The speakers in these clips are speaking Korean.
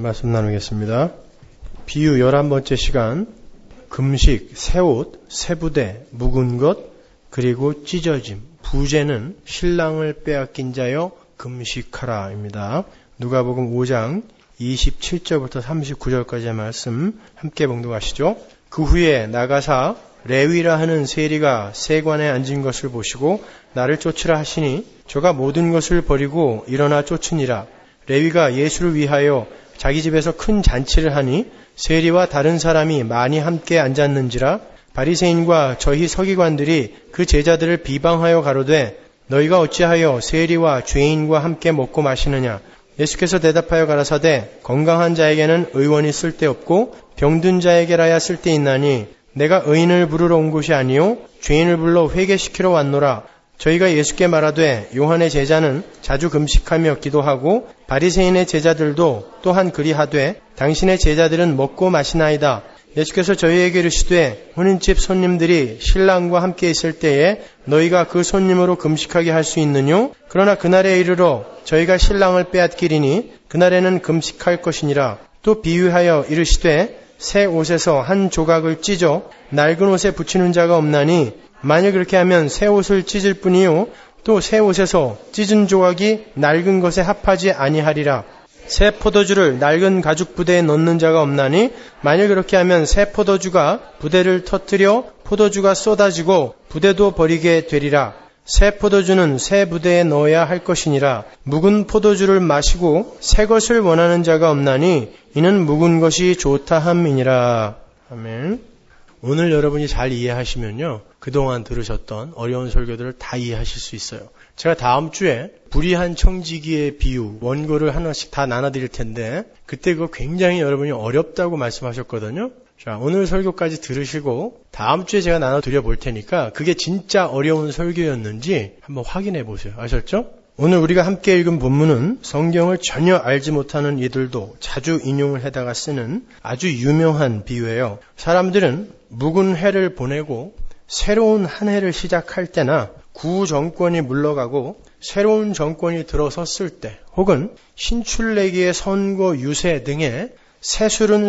말씀 나누겠습니다. 비유 11번째 시간, 금식, 새옷, 새부대, 묵은 것, 그리고 찢어짐, 부재는 신랑을 빼앗긴 자여 금식하라입니다. 누가복음 5장 27절부터 39절까지의 말씀 함께 봉독하시죠. 그 후에 나가사 레위라 하는 세리가 세관에 앉은 것을 보시고 나를 쫓으라 하시니 저가 모든 것을 버리고 일어나 쫓으니라. 레위가 예수를 위하여 자기 집에서 큰 잔치를 하니 세리와 다른 사람이 많이 함께 앉았는지라. 바리새인과 저희 서기관들이 그 제자들을 비방하여 가로되 너희가 어찌하여 세리와 죄인과 함께 먹고 마시느냐. 예수께서 대답하여 가라사대 건강한 자에게는 의원이 쓸데없고 병든 자에게라야 쓸데있나니 내가 의인을 부르러 온 것이 아니요 죄인을 불러 회개시키러 왔노라. 저희가 예수께 말하되 요한의 제자는 자주 금식하며 기도하고 바리새인의 제자들도 또한 그리하되 당신의 제자들은 먹고 마시나이다. 예수께서 저희에게 이르시되 혼인집 손님들이 신랑과 함께 있을 때에 너희가 그 손님으로 금식하게 할 수 있느뇨? 그러나 그날에 이르러 저희가 신랑을 빼앗기리니 그날에는 금식할 것이니라. 또 비유하여 이르시되 새 옷에서 한 조각을 찢어 낡은 옷에 붙이는 자가 없나니 만일 그렇게 하면 새 옷을 찢을 뿐이요 또 새 옷에서 찢은 조각이 낡은 것에 합하지 아니하리라. 새 포도주를 낡은 가죽 부대에 넣는 자가 없나니 만일 그렇게 하면 새 포도주가 부대를 터뜨려 포도주가 쏟아지고 부대도 버리게 되리라. 새 포도주는 새 부대에 넣어야 할 것이니라. 묵은 포도주를 마시고 새 것을 원하는 자가 없나니 이는 묵은 것이 좋다 함이니라. 아멘. 오늘 여러분이 잘 이해하시면요, 그동안 들으셨던 어려운 설교들을 다 이해하실 수 있어요. 제가 다음 주에 불의한 청지기의 비유, 원고를 하나씩 다 나눠드릴 텐데 그때 그거 굉장히 여러분이 어렵다고 말씀하셨거든요. 자, 오늘 설교까지 들으시고 다음 주에 제가 나눠드려 볼 테니까 그게 진짜 어려운 설교였는지 한번 확인해 보세요. 아셨죠? 오늘 우리가 함께 읽은 본문은 성경을 전혀 알지 못하는 이들도 자주 인용을 해다가 쓰는 아주 유명한 비유예요. 사람들은 묵은 해를 보내고 새로운 한 해를 시작할 때나 구 정권이 물러가고 새로운 정권이 들어섰을 때 혹은 신출내기의 선거 유세 등의 새술은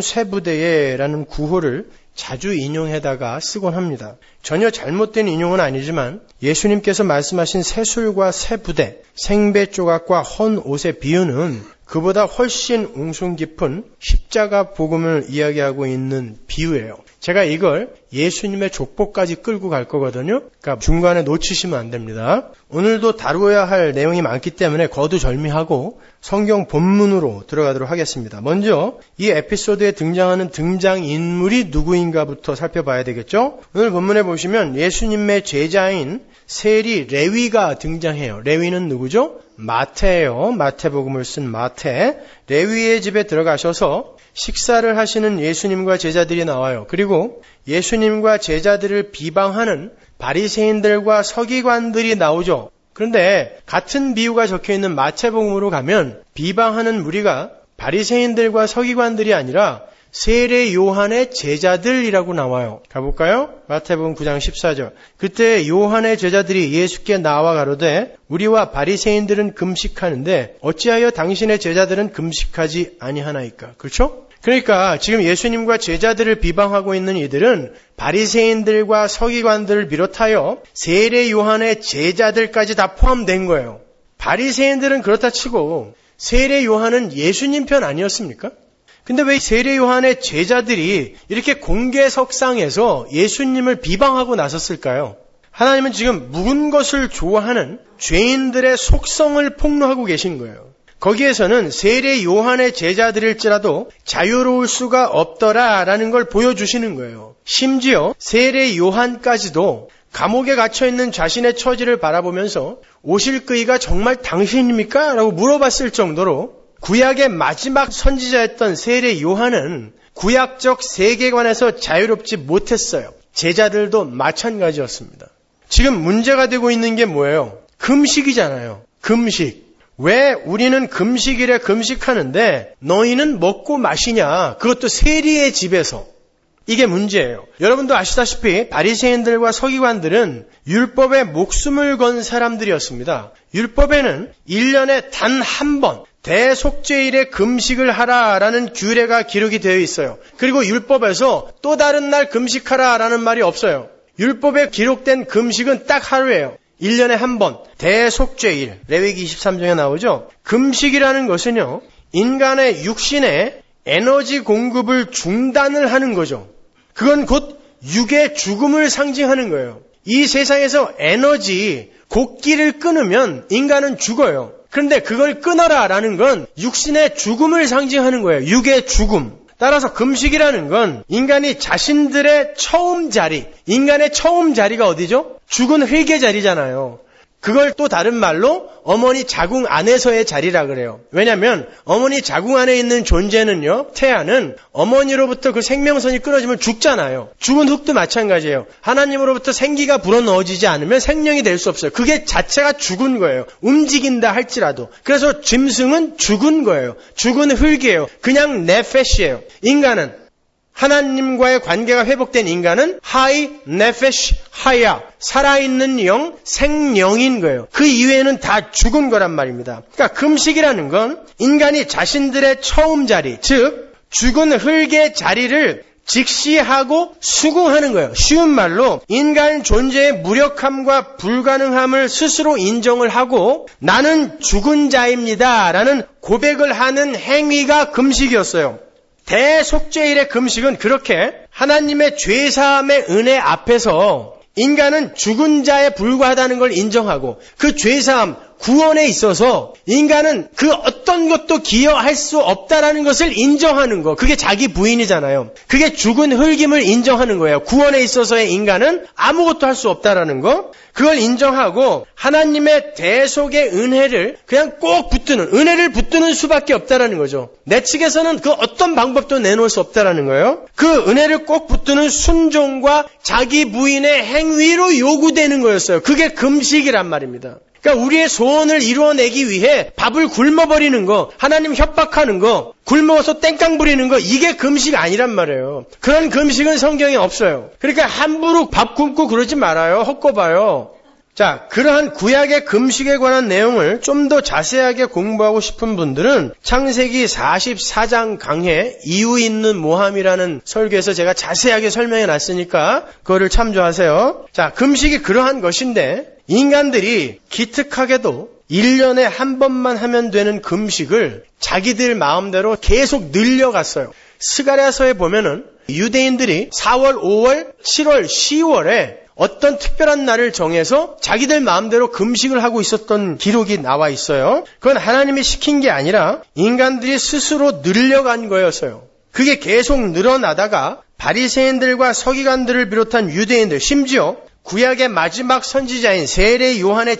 새부대에라는 구호를 자주 인용해다가 쓰곤 합니다. 전혀 잘못된 인용은 아니지만 예수님께서 말씀하신 새술과 새부대, 생배 조각과 헌 옷의 비유는 그보다 훨씬 웅숭 깊은 십자가 복음을 이야기하고 있는 비유예요. 제가 이걸 예수님의 족보까지 끌고 갈 거거든요. 그러니까 중간에 놓치시면 안 됩니다. 오늘도 다루어야 할 내용이 많기 때문에 거두절미하고 성경 본문으로 들어가도록 하겠습니다. 먼저 이 에피소드에 등장하는 등장인물이 누구인가부터 살펴봐야 되겠죠. 오늘 본문에 보시면 예수님의 제자인 세리 레위가 등장해요. 레위는 누구죠? 마태예요. 마태복음을 쓴 마태. 레위의 집에 들어가셔서 식사를 하시는 예수님과 제자들이 나와요. 그리고 예수님과 제자들을 비방하는 바리새인들과 서기관들이 나오죠. 그런데 같은 비유가 적혀있는 마태복음으로 가면 비방하는 무리가 바리새인들과 서기관들이 아니라 세례 요한의 제자들이라고 나와요. 가볼까요? 마태복음 9장 14절. 그때 요한의 제자들이 예수께 나와 가로되 우리와 바리새인들은 금식하는데 어찌하여 당신의 제자들은 금식하지 아니하나이까? 그렇죠? 그러니까 지금 예수님과 제자들을 비방하고 있는 이들은 바리새인들과 서기관들을 비롯하여 세례 요한의 제자들까지 다 포함된 거예요. 바리새인들은 그렇다 치고 세례 요한은 예수님 편 아니었습니까? 근데 왜 세례 요한의 제자들이 이렇게 공개석상에서 예수님을 비방하고 나섰을까요? 하나님은 지금 묵은 것을 좋아하는 죄인들의 속성을 폭로하고 계신 거예요. 거기에서는 세례 요한의 제자들일지라도 자유로울 수가 없더라라는 걸 보여주시는 거예요. 심지어 세례 요한까지도 감옥에 갇혀있는 자신의 처지를 바라보면서 오실 그이가 정말 당신입니까? 라고 물어봤을 정도로 구약의 마지막 선지자였던 세례 요한은 구약적 세계관에서 자유롭지 못했어요. 제자들도 마찬가지였습니다. 지금 문제가 되고 있는 게 뭐예요? 금식이잖아요. 금식. 왜 우리는 금식일에 금식하는데 너희는 먹고 마시냐? 그것도 세리의 집에서. 이게 문제예요. 여러분도 아시다시피 바리새인들과 서기관들은 율법에 목숨을 건 사람들이었습니다. 율법에는 1년에 단 한 번, 대속죄일에 금식을 하라라는 규례가 기록이 되어 있어요. 그리고 율법에서 또 다른 날 금식하라라는 말이 없어요. 율법에 기록된 금식은 딱 하루예요. 1년에 한 번, 대속죄일, 레위기 23장에 나오죠. 금식이라는 것은요, 인간의 육신의 에너지 공급을 중단을 하는 거죠. 그건 곧 육의 죽음을 상징하는 거예요. 이 세상에서 에너지, 곡기를 끊으면 인간은 죽어요. 그런데 그걸 끊어라라는 건 육신의 죽음을 상징하는 거예요. 육의 죽음. 따라서 금식이라는 건 인간이 자신들의 처음 자리, 인간의 처음 자리가 어디죠? 죽은 흙의 자리잖아요. 그걸 또 다른 말로 어머니 자궁 안에서의 자리라 그래요. 왜냐하면 어머니 자궁 안에 있는 존재는요, 태아는 어머니로부터 그 생명선이 끊어지면 죽잖아요. 죽은 흙도 마찬가지예요. 하나님으로부터 생기가 불어넣어지지 않으면 생명이 될 수 없어요. 그게 자체가 죽은 거예요. 움직인다 할지라도. 그래서 짐승은 죽은 거예요. 죽은 흙이에요. 그냥 네페시예요. 인간은 하나님과의 관계가 회복된 인간은 하이 네페시 하야, 살아있는 영, 생령인 거예요. 그 이외에는 다 죽은 거란 말입니다. 그러니까 금식이라는 건 인간이 자신들의 처음 자리, 즉 죽은 흙의 자리를 직시하고 수긍하는 거예요. 쉬운 말로 인간 존재의 무력함과 불가능함을 스스로 인정을 하고 나는 죽은 자입니다 라는 고백을 하는 행위가 금식이었어요. 대속죄일의 금식은 그렇게 하나님의 죄사함의 은혜 앞에서 인간은 죽은 자에 불과하다는 걸 인정하고 그 죄사함, 구원에 있어서 인간은 그 어떤 것도 기여할 수 없다라는 것을 인정하는 거. 그게 자기 부인이잖아요. 그게 죽은 흙임을 인정하는 거예요. 구원에 있어서의 인간은 아무것도 할 수 없다라는 거. 그걸 인정하고 하나님의 대속의 은혜를 그냥 꼭 붙드는, 은혜를 붙드는 수밖에 없다라는 거죠. 내 측에서는 그 어떤 방법도 내놓을 수 없다라는 거예요. 그 은혜를 꼭 붙드는 순종과 자기 부인의 행위로 요구되는 거였어요. 그게 금식이란 말입니다. 그러니까 우리의 소원을 이루어내기 위해 밥을 굶어버리는 거, 하나님 협박하는 거, 굶어서 땡깡 부리는 거, 이게 금식 아니란 말이에요. 그런 금식은 성경에 없어요. 그러니까 함부로 밥 굶고 그러지 말아요. 헛거봐요. 자, 그러한 구약의 금식에 관한 내용을 좀 더 자세하게 공부하고 싶은 분들은 창세기 44장 강해 이유 있는 모함이라는 설교에서 제가 자세하게 설명해 놨으니까 그거를 참조하세요. 자, 금식이 그러한 것인데 인간들이 기특하게도 1년에 한 번만 하면 되는 금식을 자기들 마음대로 계속 늘려갔어요. 스가랴서에 보면은 유대인들이 4월, 5월, 7월, 10월에 어떤 특별한 날을 정해서 자기들 마음대로 금식을 하고 있었던 기록이 나와 있어요. 그건 하나님이 시킨 게 아니라 인간들이 스스로 늘려간 거였어요. 그게 계속 늘어나다가 바리새인들과 서기관들을 비롯한 유대인들, 심지어 구약의 마지막 선지자인 세례 요한의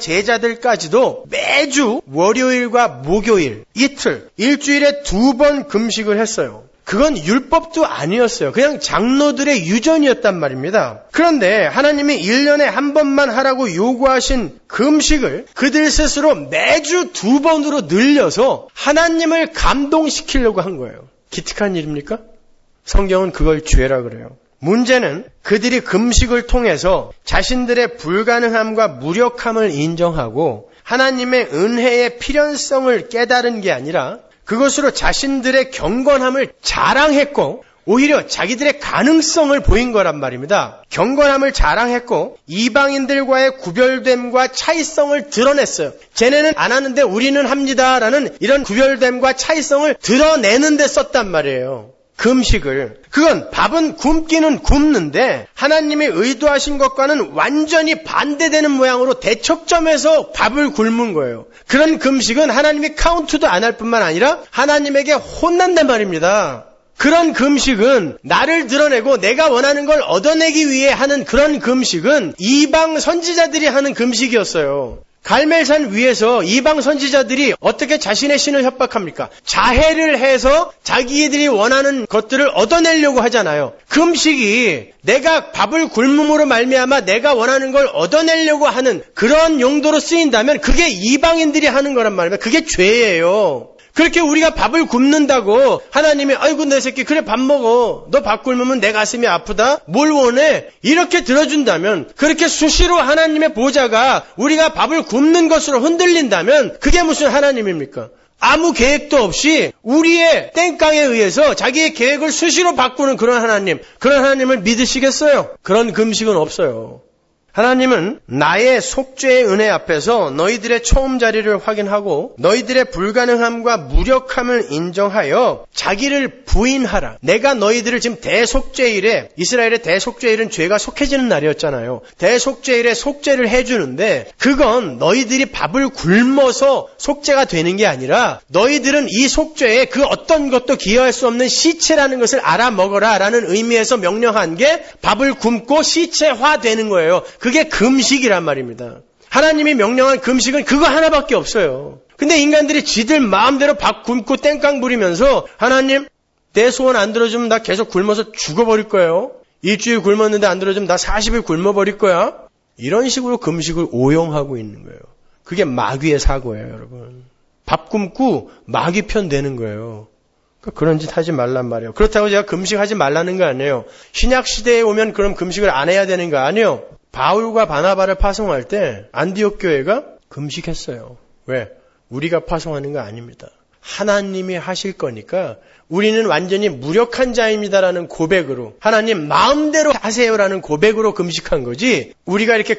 제자들까지도 매주 월요일과 목요일, 이틀, 일주일에 2번 금식을 했어요. 그건 율법도 아니었어요. 그냥 장로들의 유전이었단 말입니다. 그런데 하나님이 1년에 한 번만 하라고 요구하신 금식을 그들 스스로 매주 2번으로 늘려서 하나님을 감동시키려고 한 거예요. 기특한 일입니까? 성경은 그걸 죄라 그래요. 문제는 그들이 금식을 통해서 자신들의 불가능함과 무력함을 인정하고 하나님의 은혜의 필연성을 깨달은 게 아니라 그것으로 자신들의 경건함을 자랑했고 오히려 자기들의 가능성을 보인 거란 말입니다. 경건함을 자랑했고 이방인들과의 구별됨과 차이성을 드러냈어요. 쟤네는 안 하는데 우리는 합니다라는 이런 구별됨과 차이성을 드러내는 데 썼단 말이에요. 금식을. 그건 밥은 굶기는 굶는데 하나님이 의도하신 것과는 완전히 반대되는 모양으로 대척점에서 밥을 굶은 거예요. 그런 금식은 하나님이 카운트도 안 할 뿐만 아니라 하나님에게 혼난단 말입니다. 그런 금식은 나를 드러내고 내가 원하는 걸 얻어내기 위해 하는 그런 금식은 이방 선지자들이 하는 금식이었어요. 갈멜산 위에서 이방 선지자들이 어떻게 자신의 신을 협박합니까? 자해를 해서 자기들이 원하는 것들을 얻어내려고 하잖아요. 금식이 내가 밥을 굶음으로 말미암아 내가 원하는 걸 얻어내려고 하는 그런 용도로 쓰인다면 그게 이방인들이 하는 거란 말입니다. 그게 죄예요. 그렇게 우리가 밥을 굶는다고 하나님이 아이고 내 새끼 그래 밥 먹어. 너 밥 굶으면 내 가슴이 아프다. 뭘 원해? 이렇게 들어준다면 그렇게 수시로 하나님의 보좌가 우리가 밥을 굶는 것으로 흔들린다면 그게 무슨 하나님입니까? 아무 계획도 없이 우리의 땡깡에 의해서 자기의 계획을 수시로 바꾸는 그런 하나님을 믿으시겠어요? 그런 금식은 없어요. 하나님은 나의 속죄의 은혜 앞에서 너희들의 처음 자리를 확인하고 너희들의 불가능함과 무력함을 인정하여 자기를 부인하라. 내가 너희들을 지금 대속죄일에, 이스라엘의 대속죄일은 죄가 속해지는 날이었잖아요. 대속죄일에 속죄를 해주는데 그건 너희들이 밥을 굶어서 속죄가 되는 게 아니라 너희들은 이 속죄에 그 어떤 것도 기여할 수 없는 시체라는 것을 알아먹어라 라는 의미에서 명령한 게 밥을 굶고 시체화되는 거예요. 그게 금식이란 말입니다. 하나님이 명령한 금식은 그거 하나밖에 없어요. 근데 인간들이 지들 마음대로 밥 굶고 땡깡 부리면서 하나님 내 소원 안 들어주면 나 계속 굶어서 죽어버릴 거예요. 일주일 굶었는데 안 들어주면 나 40일 굶어버릴 거야. 이런 식으로 금식을 오용하고 있는 거예요. 그게 마귀의 사고예요, 여러분. 밥 굶고 마귀 편 되는 거예요. 그런 짓 하지 말란 말이에요. 그렇다고 제가 금식하지 말라는 거 아니에요. 신약 시대에 오면 그럼 금식을 안 해야 되는 거 아니에요. 바울과 바나바를 파송할 때 안디옥 교회가 금식했어요. 왜? 우리가 파송하는 거 아닙니다. 하나님이 하실 거니까 우리는 완전히 무력한 자입니다라는 고백으로 하나님 마음대로 하세요라는 고백으로 금식한 거지 우리가 이렇게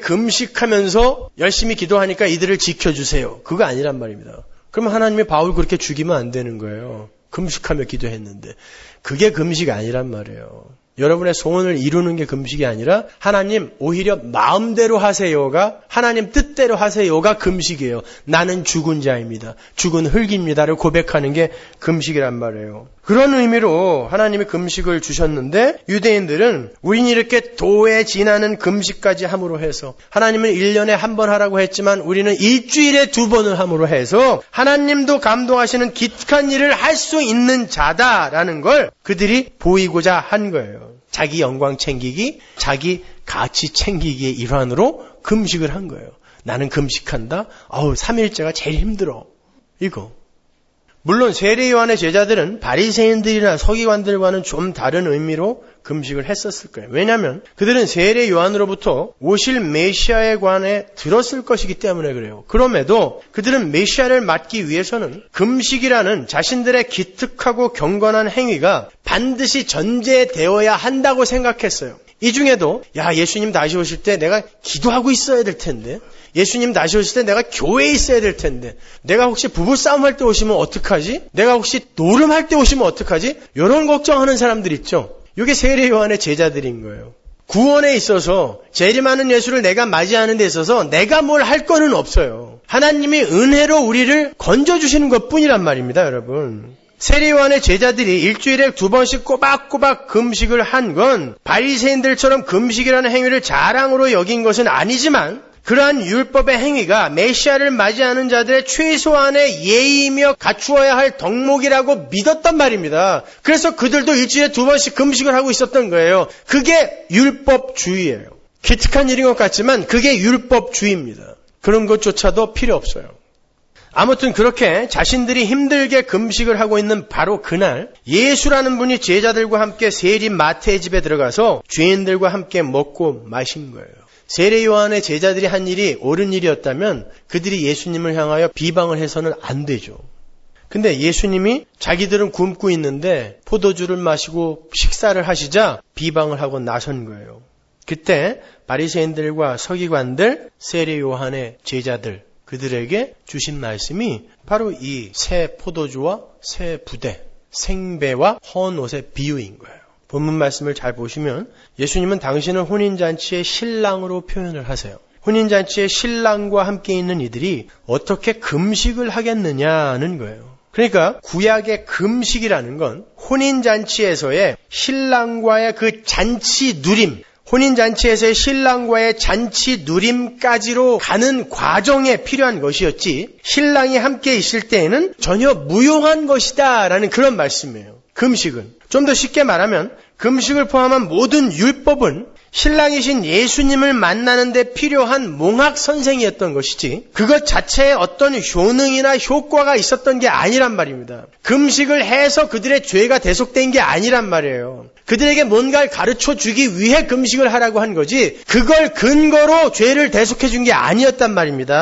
금식하면서 열심히 기도하니까 이들을 지켜주세요. 그거 아니란 말입니다. 그럼 하나님이 바울 그렇게 죽이면 안 되는 거예요. 금식하며 기도했는데. 그게 금식 아니란 말이에요. 여러분의 소원을 이루는 게 금식이 아니라 하나님 오히려 마음대로 하세요가 하나님 뜻대로 하세요가 금식이에요. 나는 죽은 자입니다. 죽은 흙입니다를 고백하는 게 금식이란 말이에요. 그런 의미로 하나님이 금식을 주셨는데 유대인들은 우린 이렇게 도에 지나는 금식까지 함으로 해서 하나님은 1년에 한 번 하라고 했지만 우리는 일주일에 2번을 함으로 해서 하나님도 감동하시는 기특한 일을 할 수 있는 자다라는 걸 그들이 보이고자 한 거예요. 자기 영광 챙기기, 자기 가치 챙기기의 일환으로 금식을 한 거예요. 나는 금식한다? 3일째가 제일 힘들어. 이거. 물론 세례 요한의 제자들은 바리새인들이나 서기관들과는 좀 다른 의미로 금식을 했었을 거예요. 왜냐하면 그들은 세례 요한으로부터 오실 메시아에 관해 들었을 것이기 때문에 그래요. 그럼에도 그들은 메시아를 맞기 위해서는 금식이라는 자신들의 기특하고 경건한 행위가 반드시 전제되어야 한다고 생각했어요. 이 중에도 예수님 다시 오실 때 내가 기도하고 있어야 될 텐데 예수님 다시 오실 때 내가 교회에 있어야 될 텐데 내가 혹시 부부싸움 할 때 오시면 어떡하지? 내가 혹시 노름할 때 오시면 어떡하지? 이런 걱정하는 사람들 있죠. 이게 세례 요한의 제자들인 거예요. 구원에 있어서 재림하는 예수를 내가 맞이하는 데 있어서 내가 뭘 할 거는 없어요. 하나님이 은혜로 우리를 건져주시는 것뿐이란 말입니다, 여러분. 세례 요한의 제자들이 일주일에 2번씩 꼬박꼬박 금식을 한 건 바리새인들처럼 금식이라는 행위를 자랑으로 여긴 것은 아니지만 그러한 율법의 행위가 메시아를 맞이하는 자들의 최소한의 예의이며 갖추어야 할 덕목이라고 믿었단 말입니다. 그래서 그들도 일주일에 2번씩 금식을 하고 있었던 거예요. 그게 율법주의예요. 기특한 일인 것 같지만 그게 율법주의입니다. 그런 것조차도 필요 없어요. 아무튼 그렇게 자신들이 힘들게 금식을 하고 있는 바로 그날 예수라는 분이 제자들과 함께 세림 마태의 집에 들어가서 죄인들과 함께 먹고 마신 거예요. 세례 요한의 제자들이 한 일이 옳은 일이었다면 그들이 예수님을 향하여 비방을 해서는 안 되죠. 근데 예수님이 자기들은 굶고 있는데 포도주를 마시고 식사를 하시자 비방을 하고 나선 거예요. 그때 바리새인들과 서기관들, 세례 요한의 제자들 그들에게 주신 말씀이 바로 이 새 포도주와 새 부대, 생배와 헌 옷의 비유인 거예요. 본문 말씀을 잘 보시면 예수님은 당신을 혼인잔치의 신랑으로 표현을 하세요. 혼인잔치의 신랑과 함께 있는 이들이 어떻게 금식을 하겠느냐는 거예요. 그러니까 구약의 금식이라는 건 혼인잔치에서의 신랑과의 그 잔치 누림, 혼인잔치에서의 신랑과의 잔치 누림까지로 가는 과정에 필요한 것이었지 신랑이 함께 있을 때에는 전혀 무용한 것이다 라는 그런 말씀이에요. 금식은. 좀 더 쉽게 말하면 금식을 포함한 모든 율법은 신랑이신 예수님을 만나는 데 필요한 몽학 선생이었던 것이지 그것 자체에 어떤 효능이나 효과가 있었던 게 아니란 말입니다. 금식을 해서 그들의 죄가 대속된 게 아니란 말이에요. 그들에게 뭔가를 가르쳐 주기 위해 금식을 하라고 한 거지 그걸 근거로 죄를 대속해 준 게 아니었단 말입니다.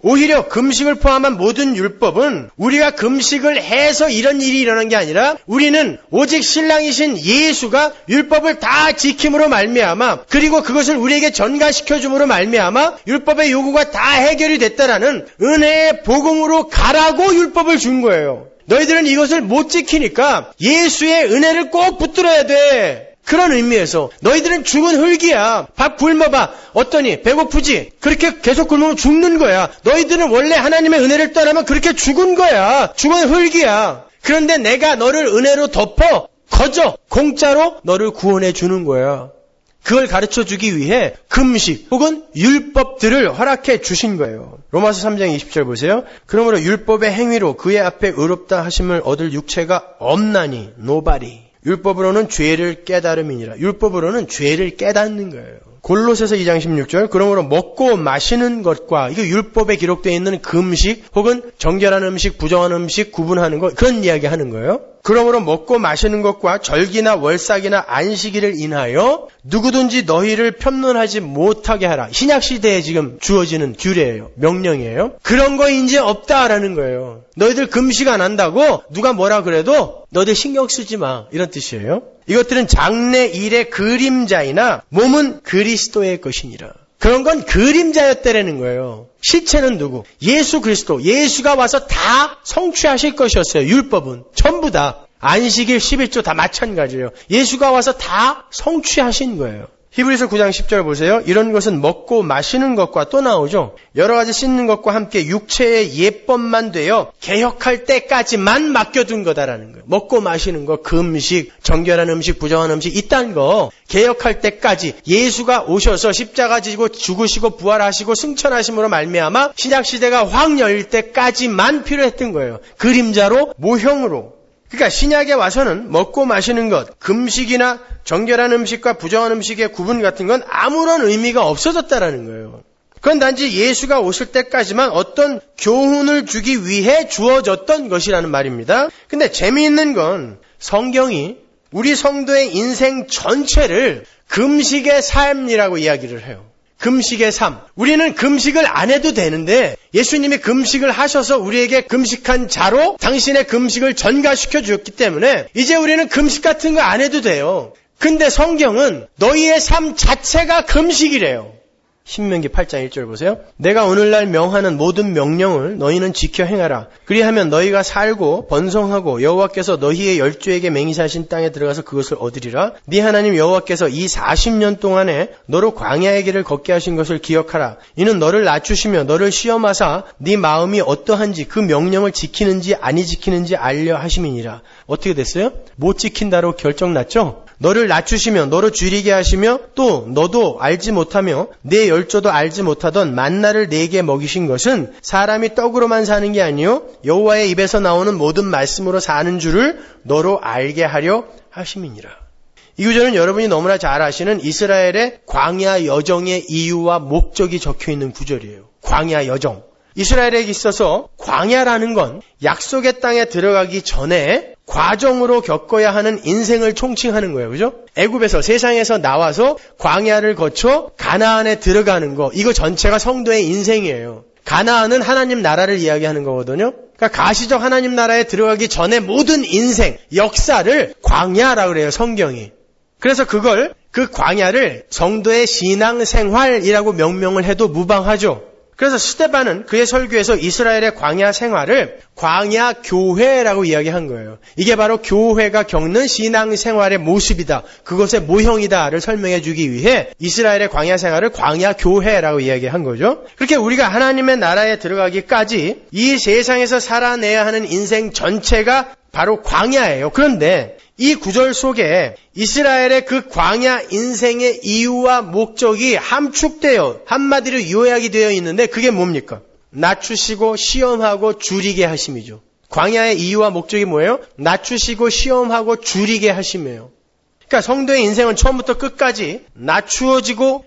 오히려 금식을 포함한 모든 율법은 우리가 금식을 해서 이런 일이 일어난 게 아니라 우리는 오직 신랑이신 예수가 율법을 다 지킴으로 말미암아 그리고 그것을 우리에게 전가시켜줌으로 말미암아 율법의 요구가 다 해결이 됐다라는 은혜의 복음으로 가라고 율법을 준 거예요. 너희들은 이것을 못 지키니까 예수의 은혜를 꼭 붙들어야 돼. 그런 의미에서 너희들은 죽은 흙이야. 밥 굶어봐. 어떠니? 배고프지? 그렇게 계속 굶으면 죽는 거야. 너희들은 원래 하나님의 은혜를 떠나면 그렇게 죽은 거야. 죽은 흙이야. 그런데 내가 너를 은혜로 덮어 거저 공짜로 너를 구원해 주는 거야. 그걸 가르쳐 주기 위해 금식 혹은 율법들을 허락해 주신 거예요. 로마서 3장 20절 보세요. 그러므로 율법의 행위로 그의 앞에 의롭다 하심을 얻을 육체가 없나니 nobody. 율법으로는 죄를 깨달음이니라. 율법으로는 죄를 깨닫는 거예요. 골로새서 2장 16절. 그러므로 먹고 마시는 것과 이게 율법에 기록되어 있는 금식 혹은 정결한 음식, 부정한 음식 구분하는 것 그런 이야기 하는 거예요. 그러므로 먹고 마시는 것과 절기나 월삭이나 안식일을 인하여 누구든지 너희를 편론하지 못하게 하라. 신약시대에 지금 주어지는 규례예요. 명령이에요. 그런 거 이제 없다라는 거예요. 너희들 금식 안 한다고 누가 뭐라 그래도 너희들 신경 쓰지 마. 이런 뜻이에요. 이것들은 장래 일의 그림자이나 몸은 그리스도의 것이니라. 그런 건 그림자였다라는 거예요. 실체는 누구? 예수 그리스도. 예수가 와서 다 성취하실 것이었어요. 율법은. 전부 다. 안식일 11조 다 마찬가지예요. 예수가 와서 다 성취하신 거예요. 히브리서 9장 10절 보세요. 이런 것은 먹고 마시는 것과 또 나오죠. 여러 가지 씻는 것과 함께 육체의 예법만 되어 개혁할 때까지만 맡겨둔 거다라는 거예요. 먹고 마시는 거, 금식, 정결한 음식, 부정한 음식 이딴 거 개혁할 때까지 예수가 오셔서 십자가 지고 죽으시고 부활하시고 승천하심으로 말미암아 신약시대가 확 열릴 때까지만 필요했던 거예요. 그림자로, 모형으로. 그러니까 신약에 와서는 먹고 마시는 것, 금식이나 정결한 음식과 부정한 음식의 구분 같은 건 아무런 의미가 없어졌다라는 거예요. 그건 단지 예수가 오실 때까지만 어떤 교훈을 주기 위해 주어졌던 것이라는 말입니다. 근데 재미있는 건 성경이 우리 성도의 인생 전체를 금식의 삶이라고 이야기를 해요. 금식의 삶. 우리는 금식을 안 해도 되는데 예수님이 금식을 하셔서 우리에게 금식한 자로 당신의 금식을 전가시켜 주었기 때문에 이제 우리는 금식 같은 거 안 해도 돼요. 근데 성경은 너희의 삶 자체가 금식이래요. 신명기 8장 1절 보세요. 내가 오늘날 명하는 모든 명령을 너희는 지켜 행하라. 그리하면 너희가 살고 번성하고 여호와께서 너희의 열조에게 맹세하신 땅에 들어가서 그것을 얻으리라. 네 하나님 여호와께서 이 40년 동안에 너로 광야의 길을 걷게 하신 것을 기억하라. 이는 너를 낮추시며 너를 시험하사 네 마음이 어떠한지 그 명령을 지키는지 아니 지키는지 알려 하심이니라. 어떻게 됐어요? 못 지킨다로 결정났죠? 너를 낮추시며 너로 줄이게 하시며 또 너도 알지 못하며 내 열조도 알지 못하던 만나를 네게 먹이신 것은 사람이 떡으로만 사는 게 아니요 여호와의 입에서 나오는 모든 말씀으로 사는 줄을 너로 알게 하려 하심이니라. 이 구절은 여러분이 너무나 잘 아시는 이스라엘의 광야 여정의 이유와 목적이 적혀있는 구절이에요. 광야 여정. 이스라엘에게 있어서 광야라는 건 약속의 땅에 들어가기 전에 과정으로 겪어야 하는 인생을 총칭하는 거예요. 그죠? 애굽에서 세상에서 나와서 광야를 거쳐 가나안에 들어가는 거. 이거 전체가 성도의 인생이에요. 가나안은 하나님 나라를 이야기하는 거거든요. 그러니까 가시적 하나님 나라에 들어가기 전에 모든 인생, 역사를 광야라고 그래요. 성경이. 그래서 그 광야를 성도의 신앙생활이라고 명명을 해도 무방하죠. 그래서 스데반은 그의 설교에서 이스라엘의 광야 생활을 광야 교회라고 이야기한 거예요. 이게 바로 교회가 겪는 신앙생활의 모습이다. 그것의 모형이다를 설명해 주기 위해 이스라엘의 광야 생활을 광야 교회라고 이야기한 거죠. 그렇게 우리가 하나님의 나라에 들어가기까지 이 세상에서 살아내야 하는 인생 전체가 바로 광야예요. 그런데 이 구절 속에 이스라엘의 그 광야 인생의 이유와 목적이 함축되어 한마디로 요약이 되어 있는데 그게 뭡니까? 낮추시고 시험하고 줄이게 하심이죠. 광야의 이유와 목적이 뭐예요? 낮추시고 시험하고 줄이게 하심이에요. 그러니까 성도의 인생은 처음부터 끝까지 낮추어지고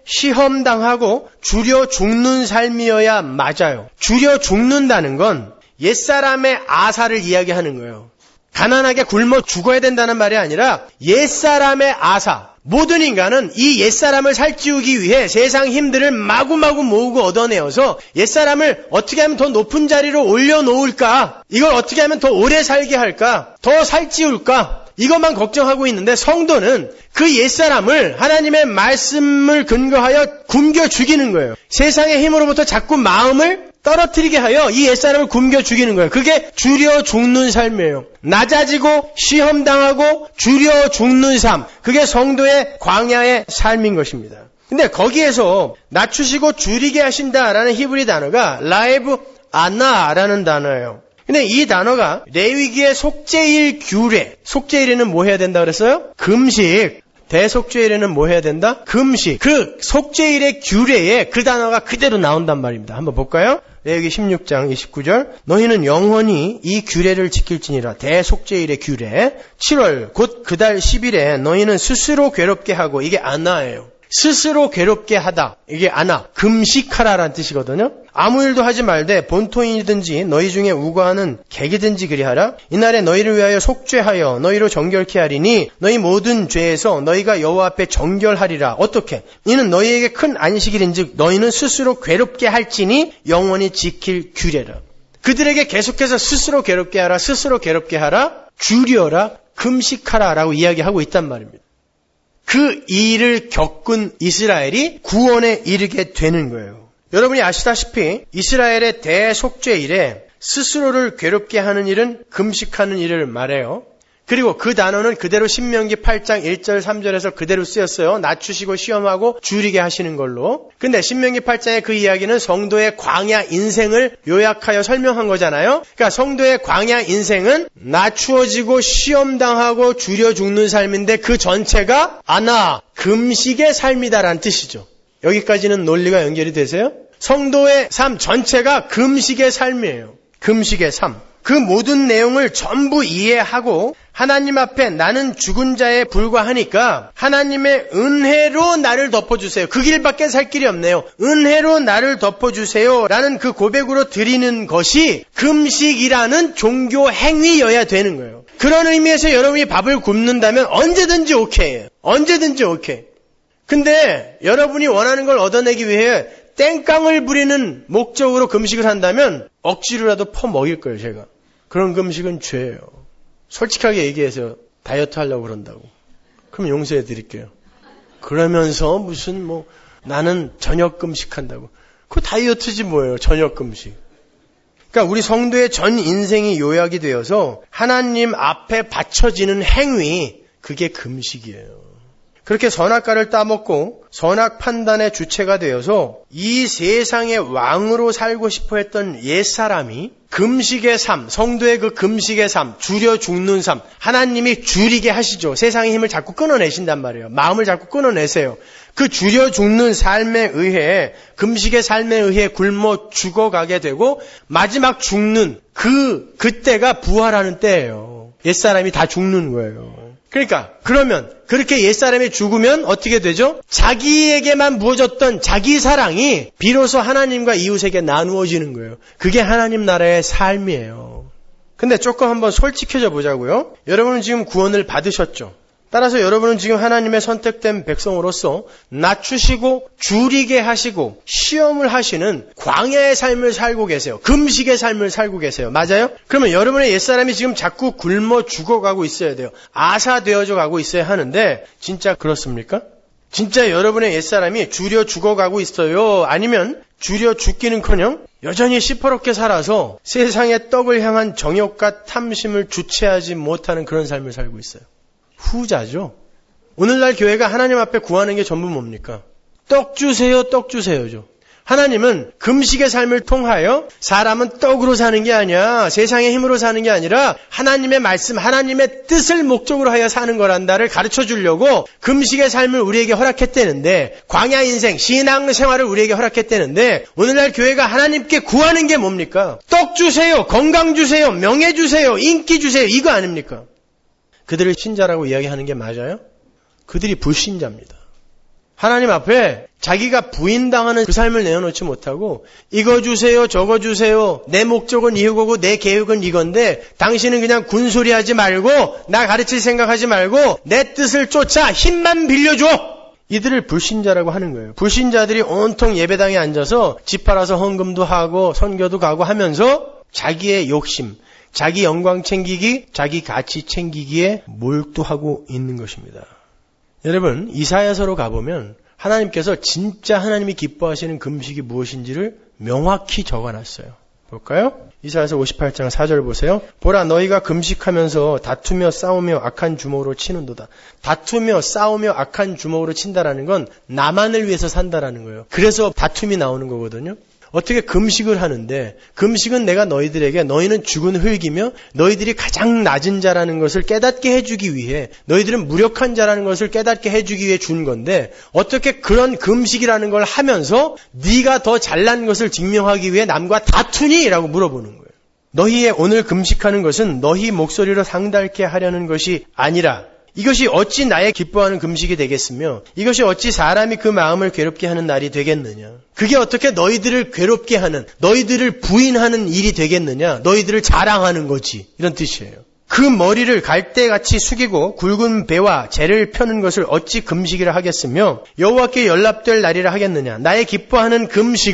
시험당하고 줄여 죽는 삶이어야 맞아요. 줄여 죽는다는 건 옛사람의 아사를 이야기하는 거예요. 가난하게 굶어 죽어야 된다는 말이 아니라 옛사람의 아사, 모든 인간은 이 옛사람을 살찌우기 위해 세상 힘들을 마구마구 모으고 얻어내어서 옛사람을 어떻게 하면 더 높은 자리로 올려놓을까? 이걸 어떻게 하면 더 오래 살게 할까? 더 살찌울까? 이것만 걱정하고 있는데 성도는 그 옛사람을 하나님의 말씀을 근거하여 굶겨 죽이는 거예요. 세상의 힘으로부터 자꾸 마음을 떨어뜨리게 하여 이 옛사람을 굶겨 죽이는 거예요. 그게 줄여 죽는 삶이에요. 낮아지고 시험당하고 줄여 죽는 삶. 그게 성도의 광야의 삶인 것입니다. 근데 거기에서 낮추시고 줄이게 하신다라는 히브리 단어가 라에브 아나라는 단어예요. 근데 이 단어가 레위기의 속죄일 규례. 속죄일에는 뭐 해야 된다 그랬어요? 금식. 대속죄일에는 뭐 해야 된다? 금식. 그 속죄일의 규례에 그 단어가 그대로 나온단 말입니다. 한번 볼까요? 레위기 16장 29절. 너희는 영원히 이 규례를 지킬지니라. 대속죄일의 규례. 7월 곧 그달 10일에 너희는 스스로 괴롭게 하고, 이게 아나예요. 스스로 괴롭게 하다. 이게 아나. 금식하라라는 뜻이거든요. 아무 일도 하지 말되 본토인이든지 너희 중에 우거하는 객이든지 그리하라. 이날에 너희를 위하여 속죄하여 너희로 정결케 하리니 너희 모든 죄에서 너희가 여호와 앞에 정결하리라. 어떻게? 이는 너희에게 큰 안식일인즉 너희는 스스로 괴롭게 할지니 영원히 지킬 규례라. 그들에게 계속해서 스스로 괴롭게 하라. 스스로 괴롭게 하라. 줄여라. 금식하라라고 이야기하고 있단 말입니다. 그 일을 겪은 이스라엘이 구원에 이르게 되는 거예요. 여러분이 아시다시피 이스라엘의 대속죄일에 스스로를 괴롭게 하는 일은 금식하는 일을 말해요. 그리고 그 단어는 그대로 신명기 8장 1절 3절에서 그대로 쓰였어요. 낮추시고 시험하고 줄이게 하시는 걸로. 근데 신명기 8장의 그 이야기는 성도의 광야 인생을 요약하여 설명한 거잖아요. 그러니까 성도의 광야 인생은 낮추어지고 시험당하고 줄여 죽는 삶인데 그 전체가 아나, 금식의 삶이다라는 뜻이죠. 여기까지는 논리가 연결이 되세요? 성도의 삶 전체가 금식의 삶이에요. 금식의 삶. 그 모든 내용을 전부 이해하고 하나님 앞에 나는 죽은 자에 불과하니까 하나님의 은혜로 나를 덮어주세요. 그 길밖에 살 길이 없네요. 은혜로 나를 덮어주세요 라는 그 고백으로 드리는 것이 금식이라는 종교 행위여야 되는 거예요. 그런 의미에서 여러분이 밥을 굶는다면 언제든지 오케이예요. 언제든지 오케이. 근데 여러분이 원하는 걸 얻어내기 위해 땡깡을 부리는 목적으로 금식을 한다면 억지로라도 퍼먹일 거예요, 제가. 그런 금식은 죄예요. 솔직하게 얘기해서 다이어트 하려고 그런다고. 그럼 용서해 드릴게요. 그러면서 무슨 나는 저녁 금식한다고. 그거 다이어트지 뭐예요, 저녁 금식. 그러니까 우리 성도의 전 인생이 요약이 되어서 하나님 앞에 바쳐지는 행위, 그게 금식이에요. 그렇게 선악과를 따먹고 선악 판단의 주체가 되어서 이 세상의 왕으로 살고 싶어 했던 옛사람이 금식의 삶, 성도의 그 금식의 삶, 줄여 죽는 삶, 하나님이 줄이게 하시죠. 세상의 힘을 자꾸 끊어내신단 말이에요. 마음을 자꾸 끊어내세요. 그 줄여 죽는 삶에 의해, 금식의 삶에 의해 굶어 죽어가게 되고 마지막 죽는 그때가 부활하는 때예요. 옛사람이 다 죽는 거예요. 그러니까 그러면 그렇게 옛사람이 죽으면 어떻게 되죠? 자기에게만 부어졌던 자기 사랑이 비로소 하나님과 이웃에게 나누어지는 거예요. 그게 하나님 나라의 삶이에요. 근데 조금 한번 솔직해져 보자고요. 여러분은 지금 구원을 받으셨죠? 따라서 여러분은 지금 하나님의 선택된 백성으로서 낮추시고 줄이게 하시고 시험을 하시는 광야의 삶을 살고 계세요. 금식의 삶을 살고 계세요. 맞아요? 그러면 여러분의 옛사람이 지금 자꾸 굶어 죽어가고 있어야 돼요. 아사되어져 가고 있어야 하는데 진짜 그렇습니까? 진짜 여러분의 옛사람이 줄여 죽어가고 있어요? 아니면 줄여 죽기는커녕 여전히 시퍼렇게 살아서 세상의 떡을 향한 정욕과 탐심을 주체하지 못하는 그런 삶을 살고 있어요? 후자죠. 오늘날 교회가 하나님 앞에 구하는 게 전부 뭡니까? 떡 주세요, 떡 주세요죠. 하나님은 금식의 삶을 통하여 사람은 떡으로 사는 게 아니야. 세상의 힘으로 사는 게 아니라 하나님의 말씀, 하나님의 뜻을 목적으로 하여 사는 거란다를 가르쳐 주려고 금식의 삶을 우리에게 허락했다는데, 광야 인생, 신앙 생활을 우리에게 허락했다는데, 오늘날 교회가 하나님께 구하는 게 뭡니까? 떡 주세요, 건강 주세요, 명예 주세요, 인기 주세요. 이거 아닙니까? 그들을 신자라고 이야기하는 게 맞아요? 그들이 불신자입니다. 하나님 앞에 자기가 부인당하는 그 삶을 내어놓지 못하고 이거 주세요, 저거 주세요, 내 목적은 이거고 내 계획은 이건데 당신은 그냥 군소리하지 말고 나 가르칠 생각하지 말고 내 뜻을 쫓아 힘만 빌려줘. 이들을 불신자라고 하는 거예요. 불신자들이 온통 예배당에 앉아서 집 팔아서 헌금도 하고 선교도 가고 하면서 자기의 욕심, 자기 영광 챙기기, 자기 가치 챙기기에 몰두하고 있는 것입니다. 여러분, 이사야서로 가보면 하나님께서 진짜 하나님이 기뻐하시는 금식이 무엇인지를 명확히 적어놨어요. 볼까요? 이사야서 58장 4절 보세요. 보라, 너희가 금식하면서 다투며 싸우며 악한 주먹으로 치는도다. 다투며 싸우며 악한 주먹으로 친다라는 건 나만을 위해서 산다라는 거예요. 그래서 다툼이 나오는 거거든요. 어떻게 금식을 하는데 금식은 내가 너희들에게 너희는 죽은 흙이며 너희들이 가장 낮은 자라는 것을 깨닫게 해주기 위해 너희들은 무력한 자라는 것을 깨닫게 해주기 위해 준 건데 어떻게 그런 금식이라는 걸 하면서 네가 더 잘난 것을 증명하기 위해 남과 다투니? 라고 물어보는 거예요. 너희의 오늘 금식하는 것은 너희 목소리로 상달케 하려는 것이 아니라 이것이 어찌 나의 기뻐하는 금식이 되겠으며 이것이 어찌 사람이 그 마음을 괴롭게 하는 날이 되겠느냐. 그게 어떻게 너희들을 괴롭게 하는, 너희들을 부인하는 일이 되겠느냐. 너희들을 자랑하는 거지. 이런 뜻이에요. 그 머리를 갈대같이 숙이고 굵은 배와 재를 펴는 것을 어찌 금식이라 하겠으며 여호와께 연락될 날이라 하겠느냐. 나의 기뻐하는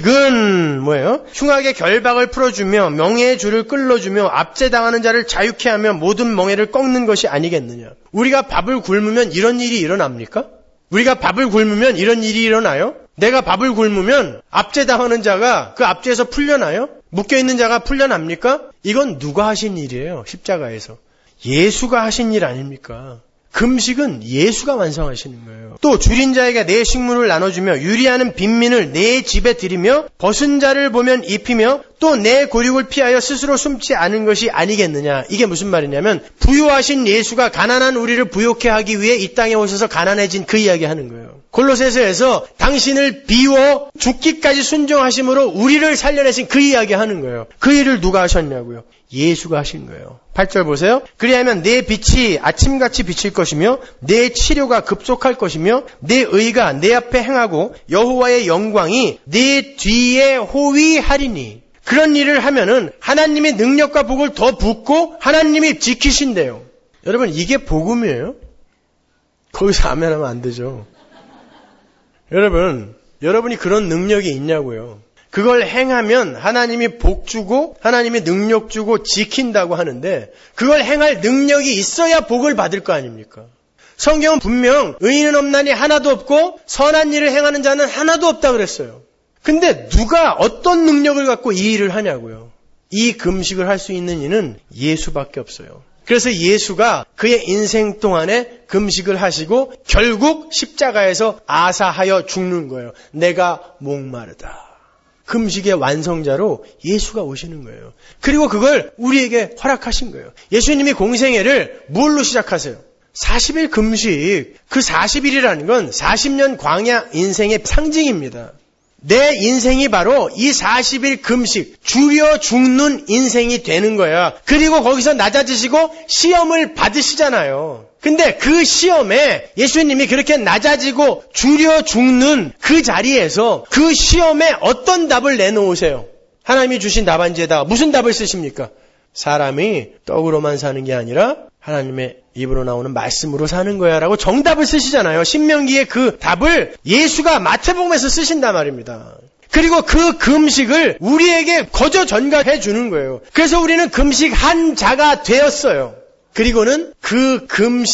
금식은 뭐예요? 흉악의 결박을 풀어주며 명예의 줄을 끌어주며 압제당하는 자를 자유케 하며 모든 멍에를 꺾는 것이 아니겠느냐. 우리가 밥을 굶으면 이런 일이 일어납니까? 우리가 밥을 굶으면 이런 일이 일어나요? 내가 밥을 굶으면 압제당하는 자가 그 압제에서 풀려나요? 묶여있는 자가 풀려납니까? 이건 누가 하신 일이에요? 십자가에서. 예수가 하신 일 아닙니까? 금식은 예수가 완성하시는 거예요. 또 줄인 자에게 내 식물을 나눠주며 유리하는 빈민을 내 집에 들이며 벗은 자를 보면 입히며 또 내 고륙을 피하여 스스로 숨지 않은 것이 아니겠느냐. 이게 무슨 말이냐면 부유하신 예수가 가난한 우리를 부욕해 하기 위해 이 땅에 오셔서 가난해진 그 이야기 하는 거예요. 골로새서에서 당신을 비워 죽기까지 순종하심으로 우리를 살려내신 그 이야기 하는 거예요. 그 일을 누가 하셨냐고요? 예수가 하신 거예요. 8절 보세요. 그리하면 내 빛이 아침같이 비칠 것이며 내 치료가 급속할 것이며 내 의가 내 앞에 행하고 여호와의 영광이 내 뒤에 호위하리니. 그런 일을 하면은 하나님의 능력과 복을 더 붓고 하나님이 지키신대요. 여러분, 이게 복음이에요? 거기서 아멘하면 안 되죠. 여러분이 그런 능력이 있냐고요. 그걸 행하면 하나님이 복 주고 하나님이 능력 주고 지킨다고 하는데 그걸 행할 능력이 있어야 복을 받을 거 아닙니까? 성경은 분명 의인은 없나니 하나도 없고 선한 일을 행하는 자는 하나도 없다 그랬어요. 근데 누가 어떤 능력을 갖고 이 일을 하냐고요. 이 금식을 할 수 있는 이는 예수밖에 없어요. 그래서 예수가 그의 인생 동안에 금식을 하시고 결국 십자가에서 아사하여 죽는 거예요. 내가 목마르다. 금식의 완성자로 예수가 오시는 거예요. 그리고 그걸 우리에게 허락하신 거예요. 예수님이 공생애를 뭘로 시작하세요? 40일 금식. 그 40일이라는 건 40년 광야 인생의 상징입니다. 내 인생이 바로 이 40일 금식, 줄여 죽는 인생이 되는 거야. 그리고 거기서 낮아지시고 시험을 받으시잖아요. 근데 그 시험에 예수님이 그렇게 낮아지고 줄여 죽는 그 자리에서 그 시험에 어떤 답을 내놓으세요? 하나님이 주신 답안지에다가 무슨 답을 쓰십니까? 사람이 떡으로만 사는 게 아니라 하나님의 입으로 나오는 말씀으로 사는 거야 라고 정답을 쓰시잖아요. 신명기의 그 답을 예수가 마태복음에서 쓰신단 말입니다. 그리고 그 금식을 우리에게 거저 전가해 주는 거예요. 그래서 우리는 금식한 자가 되었어요. 그리고는 그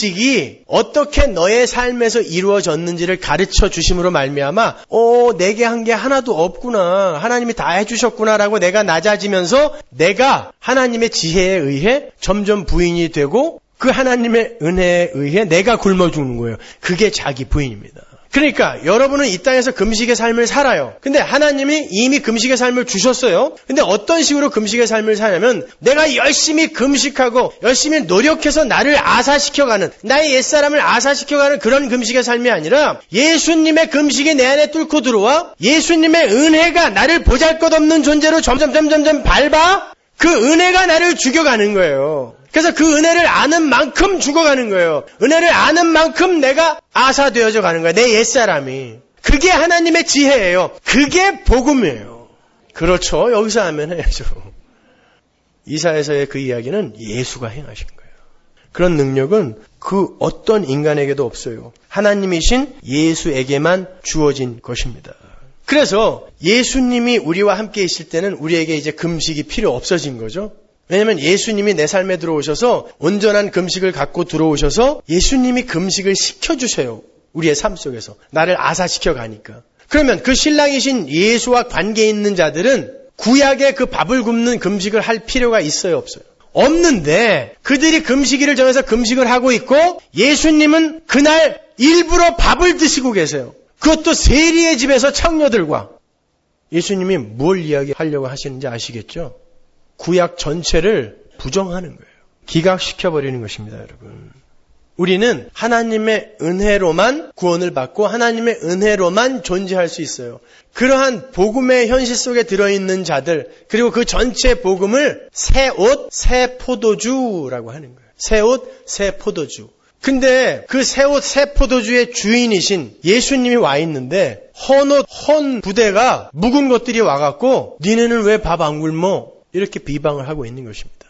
금식이 어떻게 너의 삶에서 이루어졌는지를 가르쳐 주심으로 말미암아 내게 한 게 하나도 없구나. 하나님이 다 해주셨구나라고 내가 낮아지면서 내가 하나님의 지혜에 의해 점점 부인이 되고 그 하나님의 은혜에 의해 내가 굶어 죽는 거예요. 그게 자기 부인입니다. 그러니까 여러분은 이 땅에서 금식의 삶을 살아요. 근데 하나님이 이미 금식의 삶을 주셨어요. 근데 어떤 식으로 금식의 삶을 사냐면 내가 열심히 금식하고 열심히 노력해서 나를 아사시켜가는, 나의 옛사람을 아사시켜가는 그런 금식의 삶이 아니라 예수님의 금식이 내 안에 뚫고 들어와 예수님의 은혜가 나를 보잘것없는 존재로 점점 밟아 그 은혜가 나를 죽여가는 거예요. 그래서 그 은혜를 아는 만큼 죽어가는 거예요. 은혜를 아는 만큼 내가 아사되어져 가는 거예요. 내 옛사람이. 그게 하나님의 지혜예요. 그게 복음이에요. 그렇죠. 여기서 하면 해야죠. 이사야서의 그 이야기는 예수가 행하신 거예요. 그런 능력은 그 어떤 인간에게도 없어요. 하나님이신 예수에게만 주어진 것입니다. 그래서 예수님이 우리와 함께 있을 때는 우리에게 이제 금식이 필요 없어진 거죠. 왜냐하면 예수님이 내 삶에 들어오셔서 온전한 금식을 갖고 들어오셔서 예수님이 금식을 시켜주세요. 우리의 삶 속에서. 나를 아사시켜 가니까. 그러면 그 신랑이신 예수와 관계 있는 자들은 구약의 그 밥을 굽는 금식을 할 필요가 있어요, 없어요? 없는데 그들이 금식일을 정해서 금식을 하고 있고 예수님은 그날 일부러 밥을 드시고 계세요. 그것도 세리의 집에서 창녀들과. 예수님이 뭘 이야기하려고 하시는지 아시겠죠? 구약 전체를 부정하는 거예요. 기각시켜버리는 것입니다, 여러분. 우리는 하나님의 은혜로만 구원을 받고 하나님의 은혜로만 존재할 수 있어요. 그러한 복음의 현실 속에 들어있는 자들, 그리고 그 전체 복음을 새 옷, 새 포도주라고 하는 거예요. 새 옷, 새 포도주. 근데 그 새 옷, 새 포도주의 주인이신 예수님이 와 있는데 헌 옷, 헌 부대가 묵은 것들이 와갖고 니네는 왜 밥 안 굶어? 이렇게 비방을 하고 있는 것입니다.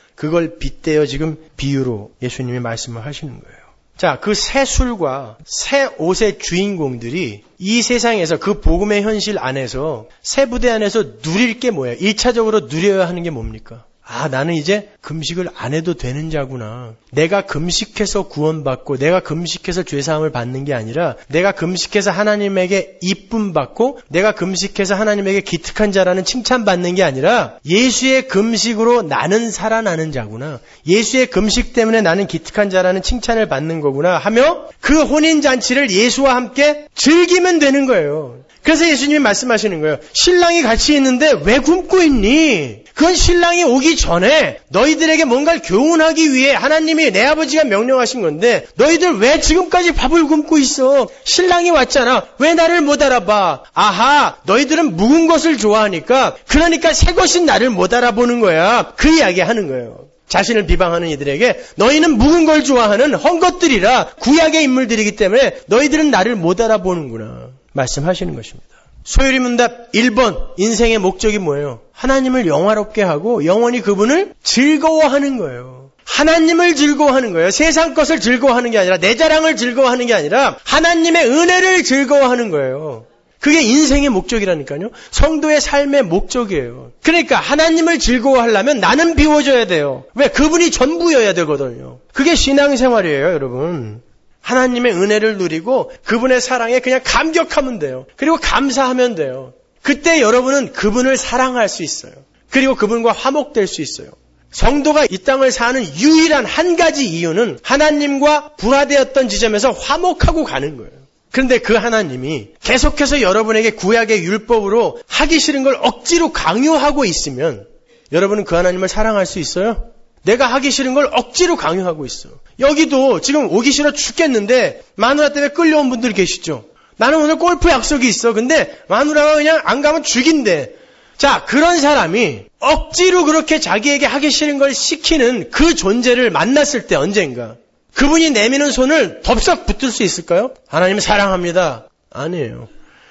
그걸 빗대어 지금 비유로 예수님이 말씀을 하시는 거예요. 자, 그 새 술과 새 옷의 주인공들이 이 세상에서 그 복음의 현실 안에서 새 부대 안에서 누릴 게 뭐예요? 1차적으로 누려야 하는 게 뭡니까? 아, 나는 이제 금식을 안 해도 되는 자구나. 내가 금식해서 구원받고 내가 금식해서 죄사함을 받는 게 아니라 내가 금식해서 하나님에게 이쁨 받고 내가 금식해서 하나님에게 기특한 자라는 칭찬받는 게 아니라 예수의 금식으로 나는 살아나는 자구나. 예수의 금식 때문에 나는 기특한 자라는 칭찬을 받는 거구나 하며 그 혼인잔치를 예수와 함께 즐기면 되는 거예요. 그래서 예수님이 말씀하시는 거예요. 신랑이 같이 있는데 왜 굶고 있니? 그건 신랑이 오기 전에 너희들에게 뭔가를 교훈하기 위해 하나님이 내 아버지가 명령하신 건데 너희들 왜 지금까지 밥을 굶고 있어? 신랑이 왔잖아. 왜 나를 못 알아봐? 아하, 너희들은 묵은 것을 좋아하니까 그러니까 새 것인 나를 못 알아보는 거야. 그 이야기 하는 거예요. 자신을 비방하는 이들에게 너희는 묵은 걸 좋아하는 헌 것들이라 구약의 인물들이기 때문에 너희들은 나를 못 알아보는구나. 말씀하시는 것입니다. 소요리 문답 1번 인생의 목적이 뭐예요? 하나님을 영화롭게 하고 영원히 그분을 즐거워하는 거예요. 하나님을 즐거워하는 거예요. 세상 것을 즐거워하는 게 아니라 내 자랑을 즐거워하는 게 아니라 하나님의 은혜를 즐거워하는 거예요. 그게 인생의 목적이라니까요. 성도의 삶의 목적이에요. 그러니까 하나님을 즐거워하려면 나는 비워져야 돼요. 왜? 그분이 전부여야 되거든요. 그게 신앙생활이에요, 여러분. 하나님의 은혜를 누리고 그분의 사랑에 그냥 감격하면 돼요. 그리고 감사하면 돼요. 그때 여러분은 그분을 사랑할 수 있어요. 그리고 그분과 화목될 수 있어요. 성도가 이 땅을 사는 유일한 한 가지 이유는 하나님과 불화되었던 지점에서 화목하고 가는 거예요. 그런데 그 하나님이 계속해서 여러분에게 구약의 율법으로 하기 싫은 걸 억지로 강요하고 있으면 여러분은 그 하나님을 사랑할 수 있어요? 내가 하기 싫은 걸 억지로 강요하고 있어. 여기도 지금 오기 싫어 죽겠는데 마누라 때문에 끌려온 분들 계시죠? 나는 오늘 골프 약속이 있어. 근데 마누라가 그냥 안 가면 죽인대. 자, 그런 사람이 억지로 그렇게 자기에게 하기 싫은 걸 시키는 그 존재를 만났을 때 언젠가 그분이 내미는 손을 덥석 붙들 수 있을까요? 하나님 사랑합니다. 아니에요.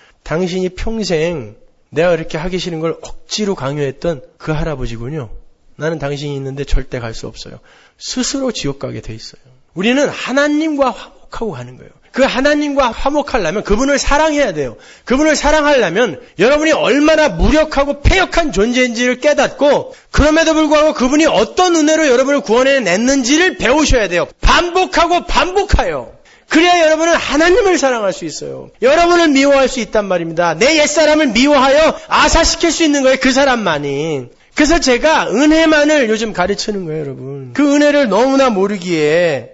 당신이 평생 내가 그렇게 하기 싫은 걸 억지로 강요했던 그 할아버지군요. 나는 당신이 있는데 절대 갈 수 없어요. 스스로 지옥 가게 돼 있어요. 우리는 하나님과 화목하고 가는 거예요. 그 하나님과 화목하려면 그분을 사랑해야 돼요. 그분을 사랑하려면 여러분이 얼마나 무력하고 패역한 존재인지를 깨닫고 그럼에도 불구하고 그분이 어떤 은혜로 여러분을 구원해냈는지를 배우셔야 돼요. 반복하고 반복하여. 그래야 여러분은 하나님을 사랑할 수 있어요. 여러분을 미워할 수 있단 말입니다. 내 옛사람을 미워하여 아사시킬 수 있는 거예요. 그 사람만이. 그래서 제가 은혜만을 요즘 가르치는 거예요, 여러분. 그 은혜를 너무나 모르기에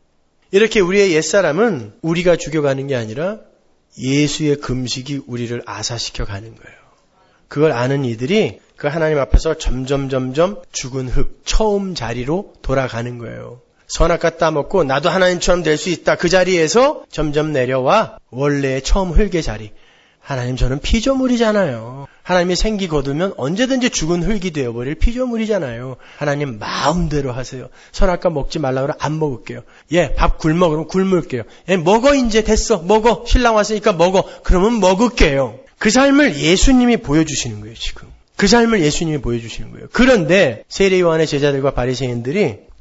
이렇게 우리의 옛사람은 우리가 죽여가는 게 아니라 예수의 금식이 우리를 아사시켜 가는 거예요. 그걸 아는 이들이 그 하나님 앞에서 점점 죽은 흙, 처음 자리로 돌아가는 거예요. 선악과 따먹고 나도 하나님처럼 될 수 있다. 그 자리에서 점점 내려와 원래의 처음 흙의 자리. 하나님 저는 피조물이잖아요. 하나님이 생기 거두면 언제든지 죽은 흙이 되어버릴 피조물이잖아요. 하나님 마음대로 하세요. 선악과 먹지 말라 그러면 안 먹을게요. 예, 밥 굶어 그러면 굶을게요. 예, 먹어 이제 됐어. 먹어. 신랑 왔으니까 먹어. 그러면 먹을게요. 그 삶을 예수님이 보여주시는 거예요, 지금. 그 삶을 예수님이 보여주시는 거예요. 그런데 세례 요한의 제자들과 바리새인들이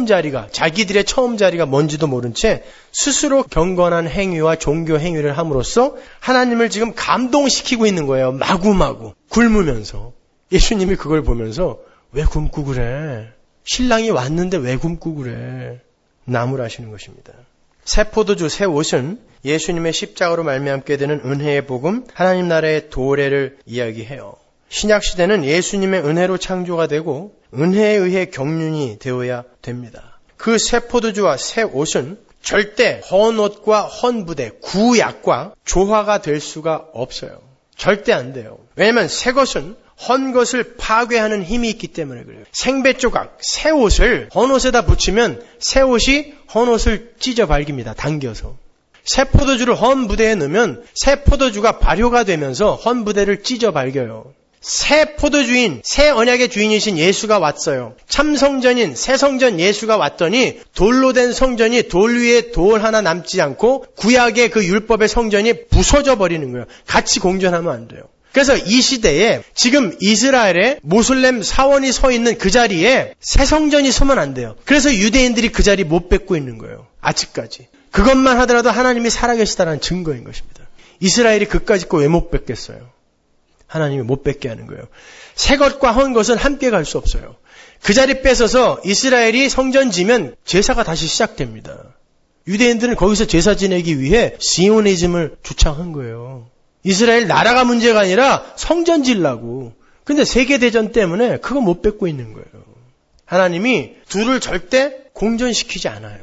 자기들의 처음 자리가 뭔지도 모른 채 스스로 경건한 행위와 종교 행위를 함으로써 하나님을 지금 감동시키고 있는 거예요. 마구마구 굶으면서. 예수님이 그걸 보면서 왜 굶고 그래? 신랑이 왔는데 왜 굶고 그래? 나무라시는 것입니다. 새 포도주, 새 옷은 예수님의 십자가로 말미암게 되는 은혜의 복음, 하나님 나라의 도래를 이야기해요. 신약시대는 예수님의 은혜로 창조가 되고 은혜에 의해 경륜이 되어야 됩니다. 그 새 포도주와 새 옷은 절대 헌 옷과 헌 부대, 구약과 조화가 될 수가 없어요. 절대 안 돼요. 왜냐하면 새 것은 헌 것을 파괴하는 힘이 있기 때문에 그래요. 생배 조각, 새 옷을 헌 옷에다 붙이면 새 옷이 헌 옷을 찢어 발깁니다. 당겨서. 새 포도주를 헌 부대에 넣으면 새 포도주가 발효가 되면서 헌 부대를 찢어 발겨요. 새 포도주인, 새 언약의 주인이신 예수가 왔어요. 참 성전인 새 성전 예수가 왔더니 돌로 된 성전이 돌 위에 돌 하나 남지 않고 구약의 그 율법의 성전이 부서져 버리는 거예요. 같이 공존하면 안 돼요. 그래서 이 시대에 지금 이스라엘에 모슬렘 사원이 서 있는 그 자리에 새 성전이 서면 안 돼요. 그래서 유대인들이 그 자리 못 뺏고 있는 거예요. 아직까지. 그것만 하더라도 하나님이 살아계시다는 증거인 것입니다. 이스라엘이 그까짓 거 왜 못 뺏겠어요? 하나님이 못 뺏게 하는 거예요. 새 것과 헌 것은 함께 갈 수 없어요. 그 자리 뺏어서 이스라엘이 성전 지면 제사가 다시 시작됩니다. 유대인들은 거기서 제사 지내기 위해 시오니즘을 주창한 거예요. 이스라엘 나라가 문제가 아니라 성전 지으려고. 근데 세계대전 때문에 그거 못 뺏고 있는 거예요. 하나님이 둘을 절대 공존시키지 않아요.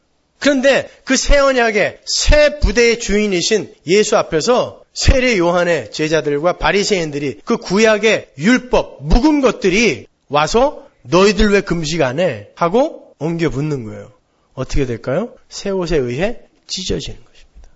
그런데 그 새 언약의 새 부대의 주인이신 예수 앞에서 세례 요한의 제자들과 바리새인들이 그 구약의 율법, 묵은 것들이 와서 너희들 왜 금식 안 해? 하고 엉겨 붙는 거예요. 어떻게 될까요? 새 옷에 의해 찢어지는 것입니다.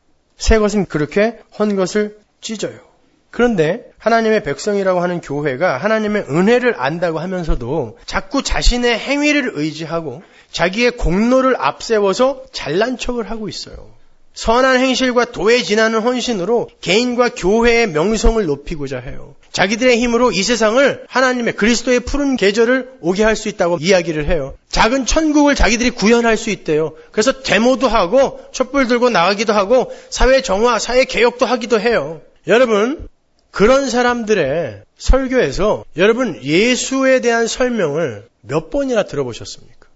새 것은 그렇게 헌 것을 찢어요. 그런데 하나님의 백성이라고 하는 교회가 하나님의 은혜를 안다고 하면서도 자꾸 자신의 행위를 의지하고 자기의 공로를 앞세워서 잘난 척을 하고 있어요. 선한 행실과 도에 지나는 헌신으로 개인과 교회의 명성을 높이고자 해요. 자기들의 힘으로 이 세상을 하나님의 그리스도의 푸른 계절을 오게 할 수 있다고 이야기를 해요. 작은 천국을 자기들이 구현할 수 있대요. 그래서 데모도 하고 촛불 들고 나가기도 하고 사회 정화, 사회 개혁도 하기도 해요. 여러분, 그런 사람들의 설교에서 여러분 예수에 대한 설명을 몇 번이나 들어보셨습니까?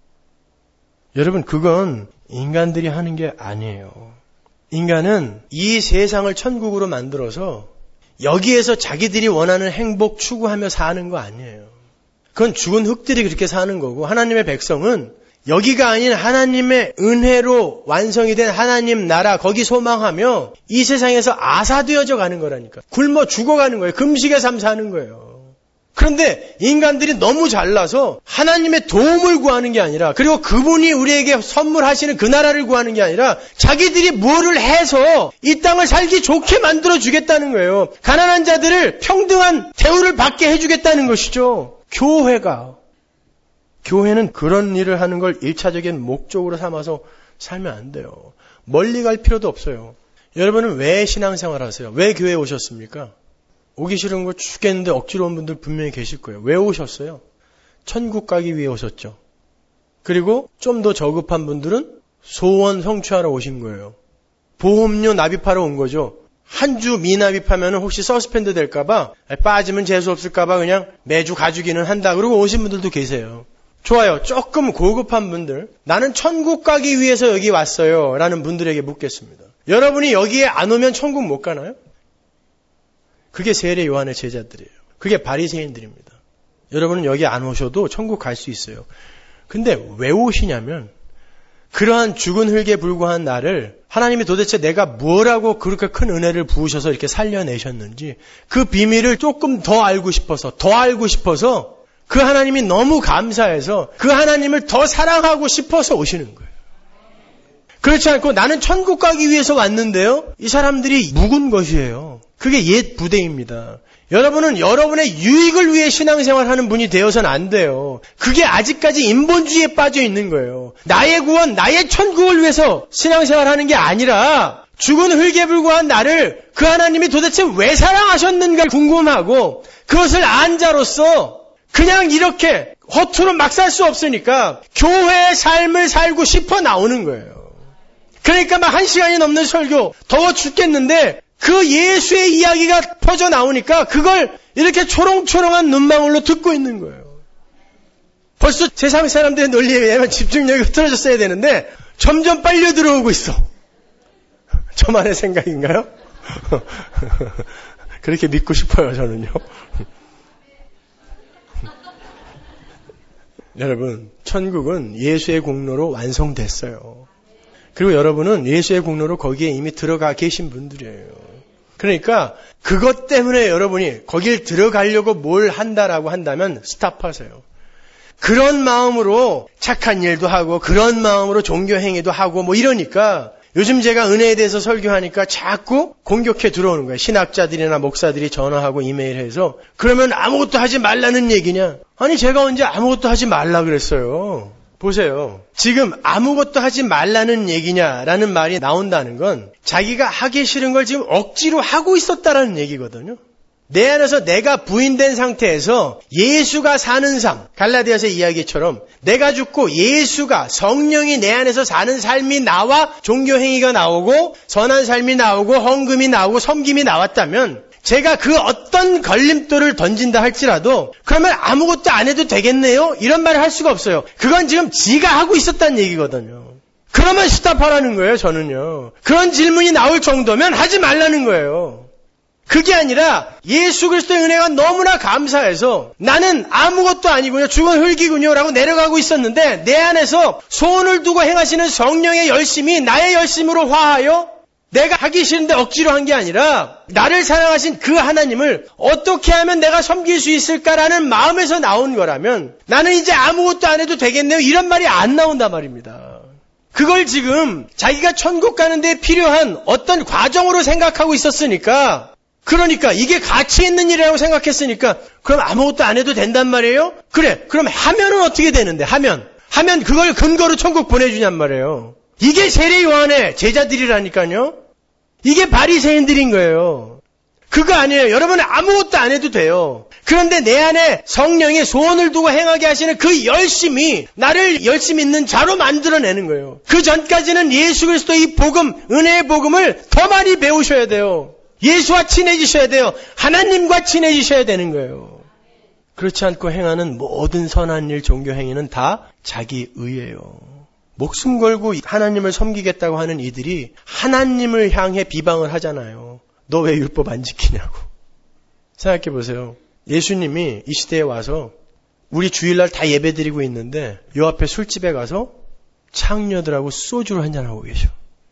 여러분, 그건 인간들이 하는 게 아니에요. 인간은 이 세상을 천국으로 만들어서 여기에서 자기들이 원하는 행복 추구하며 사는 거 아니에요. 그건 죽은 흙들이 그렇게 사는 거고 하나님의 백성은 여기가 아닌 하나님의 은혜로 완성이 된 하나님 나라 거기 소망하며 이 세상에서 아사되어져 가는 거라니까. 굶어 죽어가는 거예요. 금식의 삶 사는 거예요. 그런데 인간들이 너무 잘나서 하나님의 도움을 구하는 게 아니라 그리고 그분이 우리에게 선물하시는 그 나라를 구하는 게 아니라 자기들이 뭐를 해서 이 땅을 살기 좋게 만들어 주겠다는 거예요. 가난한 자들을 평등한 대우를 받게 해주겠다는 것이죠. 교회는 그런 일을 하는 걸 1차적인 목적으로 삼아서 살면 안 돼요. 멀리 갈 필요도 없어요. 여러분은 왜 신앙생활 하세요? 왜 교회에 오셨습니까? 오기 싫은 거 죽겠는데 억지로 온 분들 분명히 계실 거예요. 왜 오셨어요? 천국 가기 위해 오셨죠. 그리고 좀 더 저급한 분들은 소원 성취하러 오신 거예요. 보험료 납입하러 온 거죠. 한 주 미납입하면 혹시 서스펜드 될까봐 빠지면 재수 없을까봐 그냥 매주 가주기는 한다. 그러고 오신 분들도 계세요. 좋아요. 조금 고급한 분들, 나는 천국 가기 위해서 여기 왔어요 라는 분들에게 묻겠습니다. 여러분이 여기에 안 오면 천국 못 가나요? 그게 세례 요한의 제자들이에요. 그게 바리새인들입니다. 여러분은 여기 안 오셔도 천국 갈 수 있어요. 근데 왜 오시냐면 그러한 죽은 흙에 불과한 나를 하나님이 도대체 내가 뭐라고 그렇게 큰 은혜를 부으셔서 이렇게 살려내셨는지 그 비밀을 조금 더 알고 싶어서 그 하나님이 너무 감사해서 그 하나님을 더 사랑하고 싶어서 오시는 거예요. 그렇지 않고 나는 천국 가기 위해서 왔는데요. 이 사람들이 묵은 것이에요. 그게 옛 부대입니다. 여러분은 여러분의 유익을 위해 신앙생활하는 분이 되어서는 안 돼요. 그게 아직까지 인본주의에 빠져 있는 거예요. 나의 구원, 나의 천국을 위해서 신앙생활하는 게 아니라 죽은 흙에 불과한 나를 그 하나님이 도대체 왜 사랑하셨는가 궁금하고 그것을 안 자로서 그냥 이렇게 허투루 막 살 수 없으니까 교회의 삶을 살고 싶어 나오는 거예요. 그러니까 막 1시간이 넘는 설교, 더워 죽겠는데 그 예수의 이야기가 퍼져 나오니까 그걸 이렇게 초롱초롱한 눈망울로 듣고 있는 거예요. 벌써 세상 사람들의 논리에 의하면 집중력이 흐트러졌어야 되는데 점점 빨려 들어오고 있어. 저만의 생각인가요? 그렇게 믿고 싶어요, 저는요. 여러분, 천국은 예수의 공로로 완성됐어요. 그리고 여러분은 예수의 공로로 거기에 이미 들어가 계신 분들이에요. 그러니까 그것 때문에 여러분이 거길 들어가려고 뭘 한다라고 한다면 스탑하세요. 그런 마음으로 착한 일도 하고 그런 마음으로 종교 행위도 하고 뭐 이러니까 요즘 제가 은혜에 대해서 설교하니까 자꾸 공격해 들어오는 거예요. 신학자들이나 목사들이 전화하고 이메일해서 그러면 아무것도 하지 말라는 얘기냐? 아니 제가 언제 아무것도 하지 말라 그랬어요. 보세요. 지금 아무것도 하지 말라는 얘기냐라는 말이 나온다는 건 자기가 하기 싫은 걸 지금 억지로 하고 있었다라는 얘기거든요. 내 안에서 내가 부인된 상태에서 예수가 사는 삶, 갈라디아서의 이야기처럼 내가 죽고 예수가 성령이 내 안에서 사는 삶이 나와 종교행위가 나오고 선한 삶이 나오고 헌금이 나오고 섬김이 나왔다면 제가 그 어떤 걸림돌을 던진다 할지라도 그러면 아무것도 안 해도 되겠네요? 이런 말을 할 수가 없어요. 그건 지금 지가 하고 있었다는 얘기거든요. 그러면 스탑하라는 거예요, 저는요. 그런 질문이 나올 정도면 하지 말라는 거예요. 그게 아니라 예수 그리스도의 은혜가 너무나 감사해서 나는 아무것도 아니군요. 죽은 흙이군요. 라고 내려가고 있었는데 내 안에서 소원을 두고 행하시는 성령의 열심이 나의 열심으로 화하여 내가 하기 싫은데 억지로 한 게 아니라 나를 사랑하신 그 하나님을 어떻게 하면 내가 섬길 수 있을까라는 마음에서 나온 거라면 나는 이제 아무것도 안 해도 되겠네요. 이런 말이 안 나온단 말입니다. 그걸 지금 자기가 천국 가는 데 필요한 어떤 과정으로 생각하고 있었으니까 그러니까 이게 가치 있는 일이라고 생각했으니까 그럼 아무것도 안 해도 된단 말이에요? 그래. 그럼 하면은 어떻게 되는데? 하면 그걸 근거로 천국 보내주냔 말이에요. 이게 세례 요한의 제자들이라니까요. 이게 바리새인들인 거예요. 그거 아니에요. 여러분은 아무것도 안 해도 돼요. 그런데 내 안에 성령이 소원을 두고 행하게 하시는 그 열심이 나를 열심 있는 자로 만들어내는 거예요. 그 전까지는 예수 그리스도의 이 복음, 은혜의 복음을 더 많이 배우셔야 돼요. 예수와 친해지셔야 돼요. 하나님과 친해지셔야 되는 거예요. 그렇지 않고 행하는 모든 선한 일, 종교 행위는 다 자기 의예요. 목숨 걸고 하나님을 섬기겠다고 하는 이들이 하나님을 향해 비방을 하잖아요. 너 왜 율법 안 지키냐고. 생각해 보세요. 예수님이 이 시대에 와서 우리 주일날 다 예배드리고 있는데 요 앞에 술집에 가서 창녀들하고 소주를 한잔하고 계셔.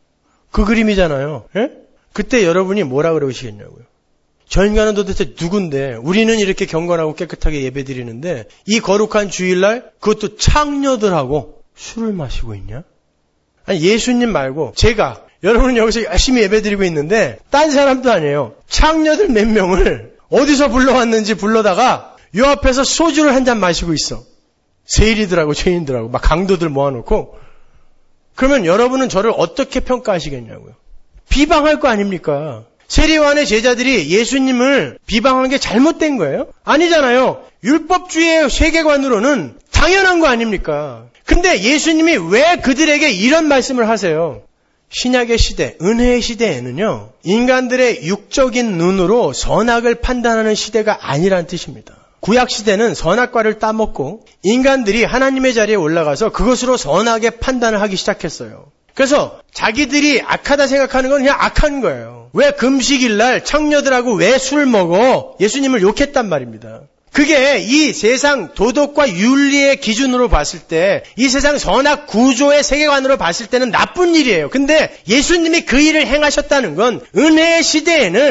그 그림이잖아요. 예? 그때 여러분이 뭐라 그러시겠냐고요. 저 인간은 도대체 누군데 우리는 이렇게 경건하고 깨끗하게 예배드리는데 이 거룩한 주일날 그것도 창녀들하고 술을 마시고 있냐? 아니 예수님 말고 제가 여러분은 여기서 열심히 예배드리고 있는데 딴 사람도 아니에요. 창녀들 몇 명을 어디서 불러왔는지 불러다가 요 앞에서 소주를 한 잔 마시고 있어. 세일이들하고 죄인들하고 막 강도들 모아놓고 그러면 여러분은 저를 어떻게 평가하시겠냐고요. 비방할 거 아닙니까? 세례요한의 제자들이 예수님을 비방한 게 잘못된 거예요? 아니잖아요. 율법주의의 세계관으로는 당연한 거 아닙니까? 근데 예수님이 왜 그들에게 이런 말씀을 하세요? 신약의 시대, 은혜의 시대에는요, 인간들의 육적인 눈으로 선악을 판단하는 시대가 아니란 뜻입니다. 구약 시대는 선악과를 따먹고 인간들이 하나님의 자리에 올라가서 그것으로 선악의 판단을 하기 시작했어요. 그래서 자기들이 악하다 생각하는 건 그냥 악한 거예요. 왜 금식일날 창녀들하고 왜 술 먹어? 예수님을 욕했단 말입니다. 그게 이 세상 도덕과 윤리의 기준으로 봤을 때, 이 세상 선악 구조의 세계관으로 봤을 때는 나쁜 일이에요. 근데 예수님이 그 일을 행하셨다는 건 은혜의 시대에는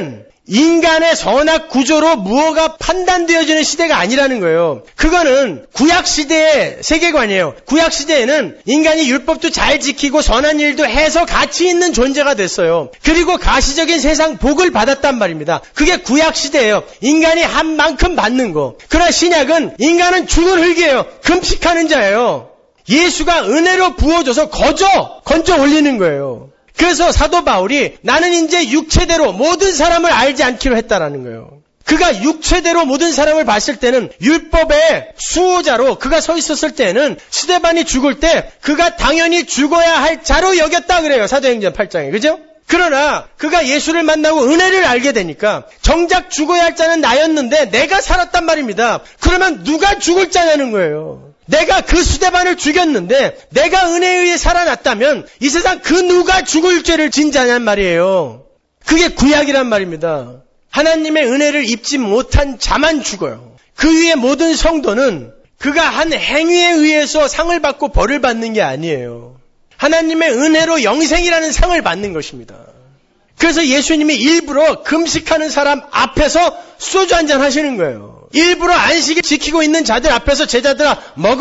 인간의 선악 구조로 무엇가 판단되어지는 시대가 아니라는 거예요. 그거는 구약시대의 세계관이에요. 구약시대에는 인간이 율법도 잘 지키고 선한 일도 해서 가치 있는 존재가 됐어요. 그리고 가시적인 세상 복을 받았단 말입니다. 그게 구약시대예요. 인간이 한 만큼 받는 거. 그러나 신약은 인간은 죽은 흙이에요. 금식하는 자예요. 예수가 은혜로 부어줘서 건져 올리는 거예요. 그래서 사도 바울이 나는 이제 육체대로 모든 사람을 알지 않기로 했다라는 거예요. 그가 육체대로 모든 사람을 봤을 때는 율법의 수호자로 그가 서 있었을 때는 스데반이 죽을 때 그가 당연히 죽어야 할 자로 여겼다 그래요. 사도행전 8장에. 그죠? 그러나 그가 예수를 만나고 은혜를 알게 되니까 정작 죽어야 할 자는 나였는데 내가 살았단 말입니다. 그러면 누가 죽을 자냐는 거예요. 내가 그 스데반을 죽였는데 내가 은혜에 의해 살아났다면 이 세상 그 누가 죽을 죄를 진 자냔 말이에요. 그게 구약이란 말입니다. 하나님의 은혜를 입지 못한 자만 죽어요. 그 위에 모든 성도는 그가 한 행위에 의해서 상을 받고 벌을 받는 게 아니에요. 하나님의 은혜로 영생이라는 상을 받는 것입니다. 그래서 예수님이 일부러 금식하는 사람 앞에서 소주 한잔 하시는 거예요. 일부러 안식을 지키고 있는 자들 앞에서 제자들아 먹어!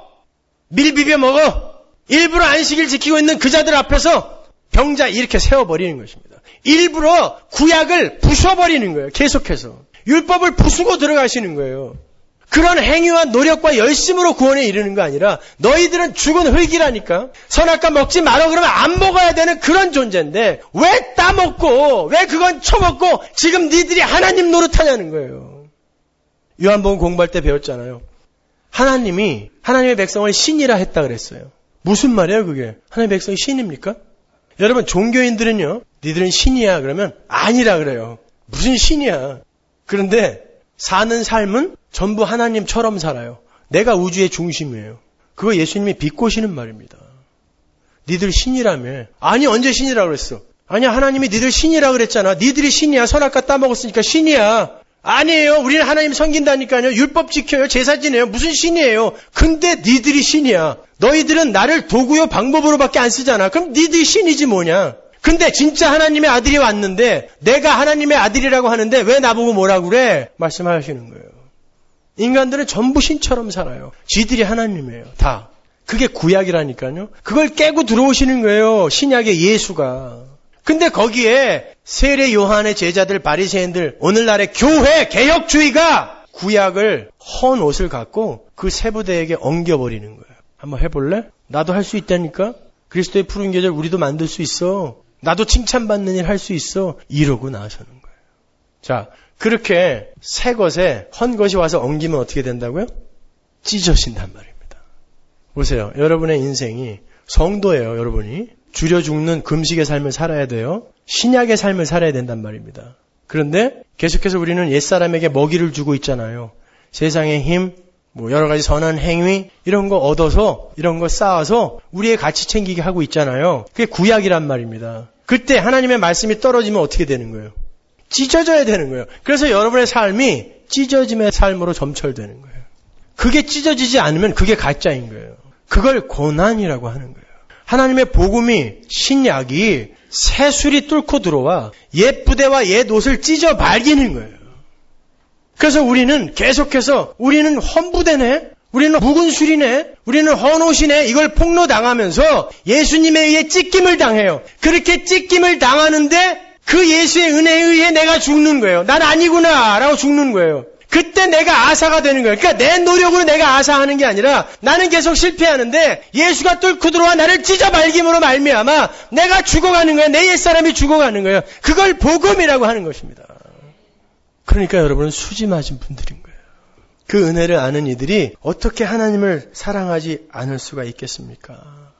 밀 비벼 먹어! 일부러 안식을 지키고 있는 그 자들 앞에서 병자 이렇게 세워버리는 것입니다. 일부러 구약을 부숴버리는 거예요. 계속해서. 율법을 부수고 들어가시는 거예요. 그런 행위와 노력과 열심으로 구원에 이르는 거 아니라 너희들은 죽은 흙이라니까. 선악과 먹지 마라 그러면 안 먹어야 되는 그런 존재인데 왜 따먹고 왜 그건 처먹고 지금 니들이 하나님 노릇하냐는 거예요. 요한복음 공부할 때 배웠잖아요. 하나님이 하나님의 백성을 신이라 했다 그랬어요. 무슨 말이에요 그게? 하나님의 백성이 신입니까? 여러분 종교인들은요. 니들은 신이야 그러면 아니라 그래요. 무슨 신이야. 그런데 사는 삶은 전부 하나님처럼 살아요. 내가 우주의 중심이에요. 그거 예수님이 비꼬시는 말입니다. 니들 신이라며. 아니 언제 신이라 그랬어? 아니야 하나님이 니들 신이라 그랬잖아. 니들이 신이야. 선악과 따먹었으니까 신이야. 아니에요. 우리는 하나님 섬긴다니까요. 율법 지켜요. 제사 지내요. 무슨 신이에요. 근데 니들이 신이야. 너희들은 나를 도구요 방법으로밖에 안 쓰잖아. 그럼 니들이 신이지 뭐냐. 근데 진짜 하나님의 아들이 왔는데 내가 하나님의 아들이라고 하는데 왜 나보고 뭐라고 그래? 말씀하시는 거예요. 인간들은 전부 신처럼 살아요. 지들이 하나님이에요. 다. 그게 구약이라니까요. 그걸 깨고 들어오시는 거예요. 신약의 예수가. 근데 거기에 세례 요한의 제자들 바리새인들 오늘날의 교회 개혁주의가 구약을 헌 옷을 갖고 그 세부대에게 엉겨버리는 거예요. 한번 해볼래? 나도 할 수 있다니까. 그리스도의 푸른 계절 우리도 만들 수 있어. 나도 칭찬받는 일 할 수 있어. 이러고 나서는 거예요. 자, 그렇게 새 것에 헌 것이 와서 엉기면 어떻게 된다고요? 찢어진단 말입니다. 보세요. 여러분의 인생이 성도예요. 여러분이. 줄여 죽는 금식의 삶을 살아야 돼요. 신약의 삶을 살아야 된단 말입니다. 그런데 계속해서 우리는 옛사람에게 먹이를 주고 있잖아요. 세상의 힘, 여러 가지 선한 행위 이런 거 얻어서 이런 거 쌓아서 우리의 가치 챙기게 하고 있잖아요. 그게 구약이란 말입니다. 그때 하나님의 말씀이 떨어지면 어떻게 되는 거예요? 찢어져야 되는 거예요. 그래서 여러분의 삶이 찢어짐의 삶으로 점철되는 거예요. 그게 찢어지지 않으면 그게 가짜인 거예요. 그걸 고난이라고 하는 거예요. 하나님의 복음이 신약이 새술이 뚫고 들어와 옛 부대와 옛 옷을 찢어 발기는 거예요. 그래서 우리는 계속해서 우리는 헌부대네, 우리는 묵은 술이네, 우리는 헌옷이네 이걸 폭로당하면서 예수님에 의해 찢김을 당해요. 그렇게 찢김을 당하는데 그 예수의 은혜에 의해 내가 죽는 거예요. 난 아니구나 라고 죽는 거예요. 그때 내가 아사가 되는 거예요. 그러니까 내 노력으로 내가 아사하는 게 아니라 나는 계속 실패하는데 예수가 뚫고 들어와 나를 찢어 발김으로 말미암아 내가 죽어가는 거예요. 내 옛사람이 죽어가는 거예요. 그걸 복음이라고 하는 것입니다. 그러니까 여러분은 수지 맞은 분들인 거예요. 그 은혜를 아는 이들이 어떻게 하나님을 사랑하지 않을 수가 있겠습니까?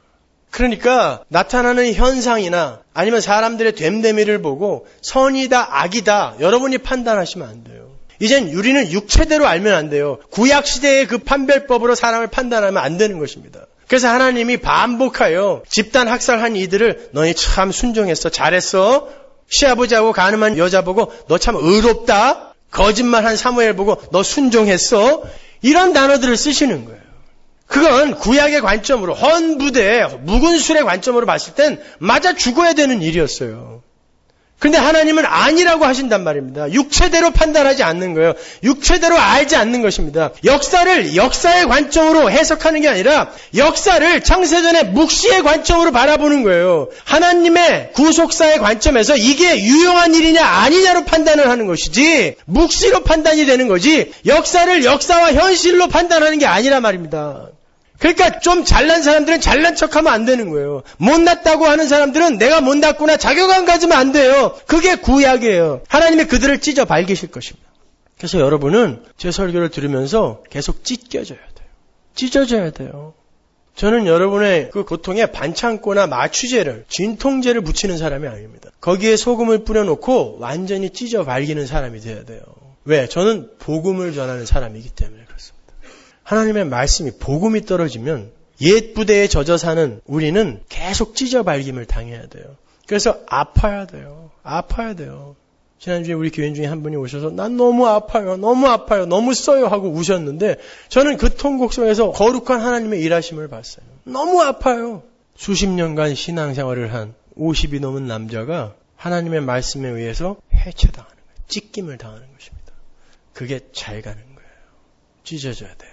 그러니까 나타나는 현상이나 아니면 사람들의 됨됨이를 보고 선이다 악이다 여러분이 판단하시면 안 돼요. 이젠 우리는 육체대로 알면 안 돼요. 구약시대의 그 판별법으로 사람을 판단하면 안 되는 것입니다. 그래서 하나님이 반복하여 집단 학살한 이들을 너희 참 순종했어. 잘했어. 시아버지하고 가늠한 여자 보고 너 참 의롭다. 거짓말한 사무엘 보고 너 순종했어. 이런 단어들을 쓰시는 거예요. 그건 구약의 관점으로 헌부대, 묵은 술의 관점으로 봤을 땐 맞아 죽어야 되는 일이었어요. 근데 하나님은 아니라고 하신단 말입니다. 육체대로 판단하지 않는 거예요. 육체대로 알지 않는 것입니다. 역사를 역사의 관점으로 해석하는 게 아니라 역사를 창세전의 묵시의 관점으로 바라보는 거예요. 하나님의 구속사의 관점에서 이게 유용한 일이냐 아니냐로 판단을 하는 것이지 묵시로 판단이 되는 거지 역사를 역사와 현실로 판단하는 게 아니라 말입니다. 그러니까 좀 잘난 사람들은 잘난 척하면 안 되는 거예요. 못났다고 하는 사람들은 내가 못났구나 자격감 가지면 안 돼요. 그게 구약이에요. 하나님이 그들을 찢어 밝히실 것입니다. 그래서 여러분은 제 설교를 들으면서 계속 찢겨져야 돼요. 찢어져야 돼요. 저는 여러분의 그 고통에 반창고나 마취제를, 진통제를 붙이는 사람이 아닙니다. 거기에 소금을 뿌려놓고 완전히 찢어 밝히는 사람이 돼야 돼요. 왜? 저는 복음을 전하는 사람이기 때문에 그렇습니다. 하나님의 말씀이 복음이 떨어지면 옛 부대에 젖어 사는 우리는 계속 찢어 밝힘을 당해야 돼요. 그래서 아파야 돼요. 아파야 돼요. 지난주에 우리 교인 중에 한 분이 오셔서 난 너무 아파요. 너무 아파요. 너무 써요 하고 우셨는데 저는 그 통곡 속에서 거룩한 하나님의 일하심을 봤어요. 너무 아파요. 수십 년간 신앙생활을 한 50이 넘은 남자가 하나님의 말씀에 의해서 해체당하는 거예요. 찢김을 당하는 것입니다. 그게 잘 가는 거예요. 찢어져야 돼요.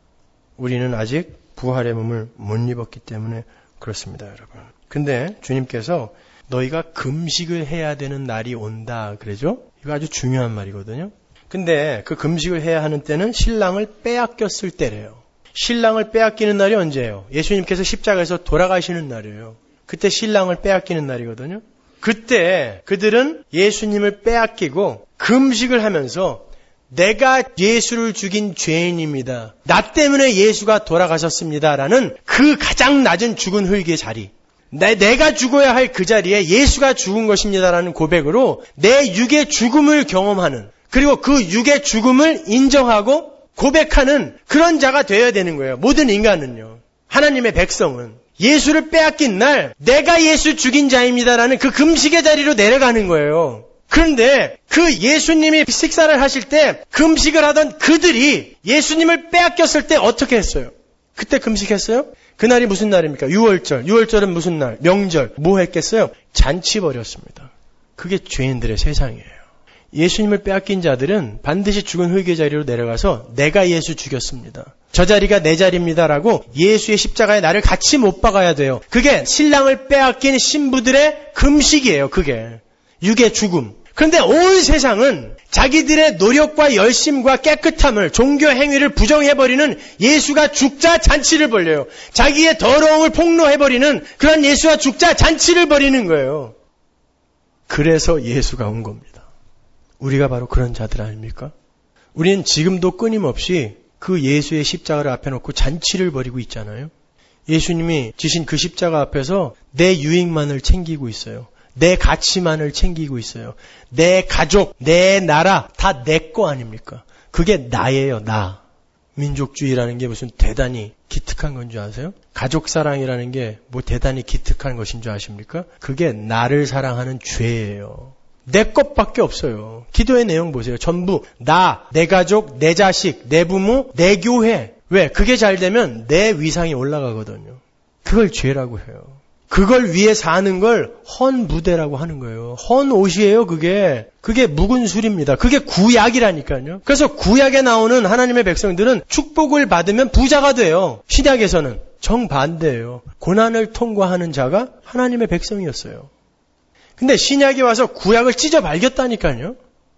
우리는 아직 부활의 몸을 못 입었기 때문에 그렇습니다, 여러분. 근데 주님께서 너희가 금식을 해야 되는 날이 온다 그러죠? 이거 아주 중요한 말이거든요. 근데 그 금식을 해야 하는 때는 신랑을 빼앗겼을 때래요. 신랑을 빼앗기는 날이 언제예요? 예수님께서 십자가에서 돌아가시는 날이에요. 그때 신랑을 빼앗기는 날이거든요. 그때 그들은 예수님을 빼앗기고 금식을 하면서 내가 예수를 죽인 죄인입니다. 나 때문에 예수가 돌아가셨습니다라는 그 가장 낮은 죽은 흙의 자리. 내가 죽어야 할 그 자리에 예수가 죽은 것입니다라는 고백으로 내 육의 죽음을 경험하는 그리고 그 육의 죽음을 인정하고 고백하는 그런 자가 되어야 되는 거예요. 모든 인간은요. 하나님의 백성은 예수를 빼앗긴 날 내가 예수 죽인 자입니다라는 그 금식의 자리로 내려가는 거예요. 그런데 그 예수님이 식사를 하실 때 금식을 하던 그들이 예수님을 빼앗겼을 때 어떻게 했어요? 그때 금식했어요? 그날이 무슨 날입니까? 유월절. 유월절은 무슨 날? 명절. 뭐 했겠어요? 잔치 벌였습니다. 그게 죄인들의 세상이에요. 예수님을 빼앗긴 자들은 반드시 죽은 흙의 자리로 내려가서 내가 예수 죽였습니다. 저 자리가 내 자리입니다라고 예수의 십자가에 나를 같이 못 박아야 돼요. 그게 신랑을 빼앗긴 신부들의 금식이에요. 그게. 육의 죽음. 그런데 온 세상은 자기들의 노력과 열심과 깨끗함을 종교 행위를 부정해버리는 예수가 죽자 잔치를 벌려요. 자기의 더러움을 폭로해버리는 그런 예수가 죽자 잔치를 벌이는 거예요. 그래서 예수가 온 겁니다. 우리가 바로 그런 자들 아닙니까? 우리는 지금도 끊임없이 그 예수의 십자가를 앞에 놓고 잔치를 벌이고 있잖아요. 예수님이 지신 그 십자가 앞에서 내 유익만을 챙기고 있어요. 내 가치만을 챙기고 있어요. 내 가족, 내 나라 다 내 거 아닙니까? 그게 나예요, 나. 민족주의라는 게 무슨 대단히 기특한 건 줄 아세요? 가족사랑이라는 게 뭐 대단히 기특한 것인 줄 아십니까? 그게 나를 사랑하는 죄예요. 내 것밖에 없어요. 기도의 내용 보세요. 전부 나, 내 가족, 내 자식, 내 부모, 내 교회. 왜? 그게 잘 되면 내 위상이 올라가거든요. 그걸 죄라고 해요. 그걸 위해 사는 걸 헌부대라고 하는 거예요. 헌옷이에요, 그게. 그게 묵은 술입니다. 그게 구약이라니까요. 그래서 구약에 나오는 하나님의 백성들은 축복을 받으면 부자가 돼요. 신약에서는 정반대예요. 고난을 통과하는 자가 하나님의 백성이었어요. 근데 신약이 와서 구약을 찢어 발겼다니까요.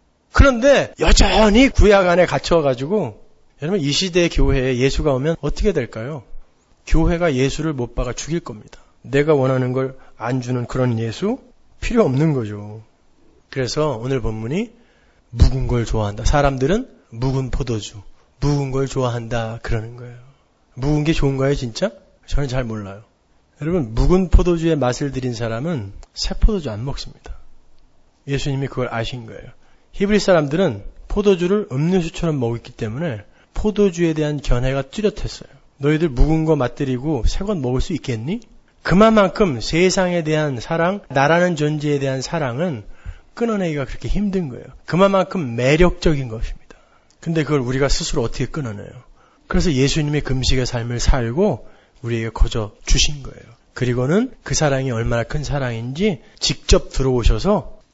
그런데 여전히 구약 안에 갇혀가지고 여러분 이 시대의 교회에 예수가 오면 어떻게 될까요? 교회가 예수를 못 박아 죽일 겁니다. 내가 원하는 걸 안 주는 그런 예수? 필요 없는 거죠. 그래서 오늘 본문이 묵은 걸 좋아한다. 사람들은 묵은 포도주, 묵은 걸 좋아한다 그러는 거예요. 묵은 게 좋은가요 진짜? 저는 잘 몰라요. 여러분 묵은 포도주의 맛을 들인 사람은 새 포도주 안 먹습니다. 예수님이 그걸 아신 거예요. 히브리 사람들은 포도주를 음료수처럼 먹었기 때문에 포도주에 대한 견해가 뚜렷했어요. 너희들 묵은 거 맛들이고 새 건 먹을 수 있겠니? 그만큼 세상에 대한 사랑, 나라는 존재에 대한 사랑은 끊어내기가 그렇게 힘든 거예요. 그만큼 매력적인 것입니다. 근데 그걸 우리가 스스로 어떻게 끊어내요? 그래서 예수님이 금식의 삶을 살고 우리에게 거저 주신 거예요. 그리고는 그 사랑이 얼마나 큰 사랑인지 직접 들어오셔서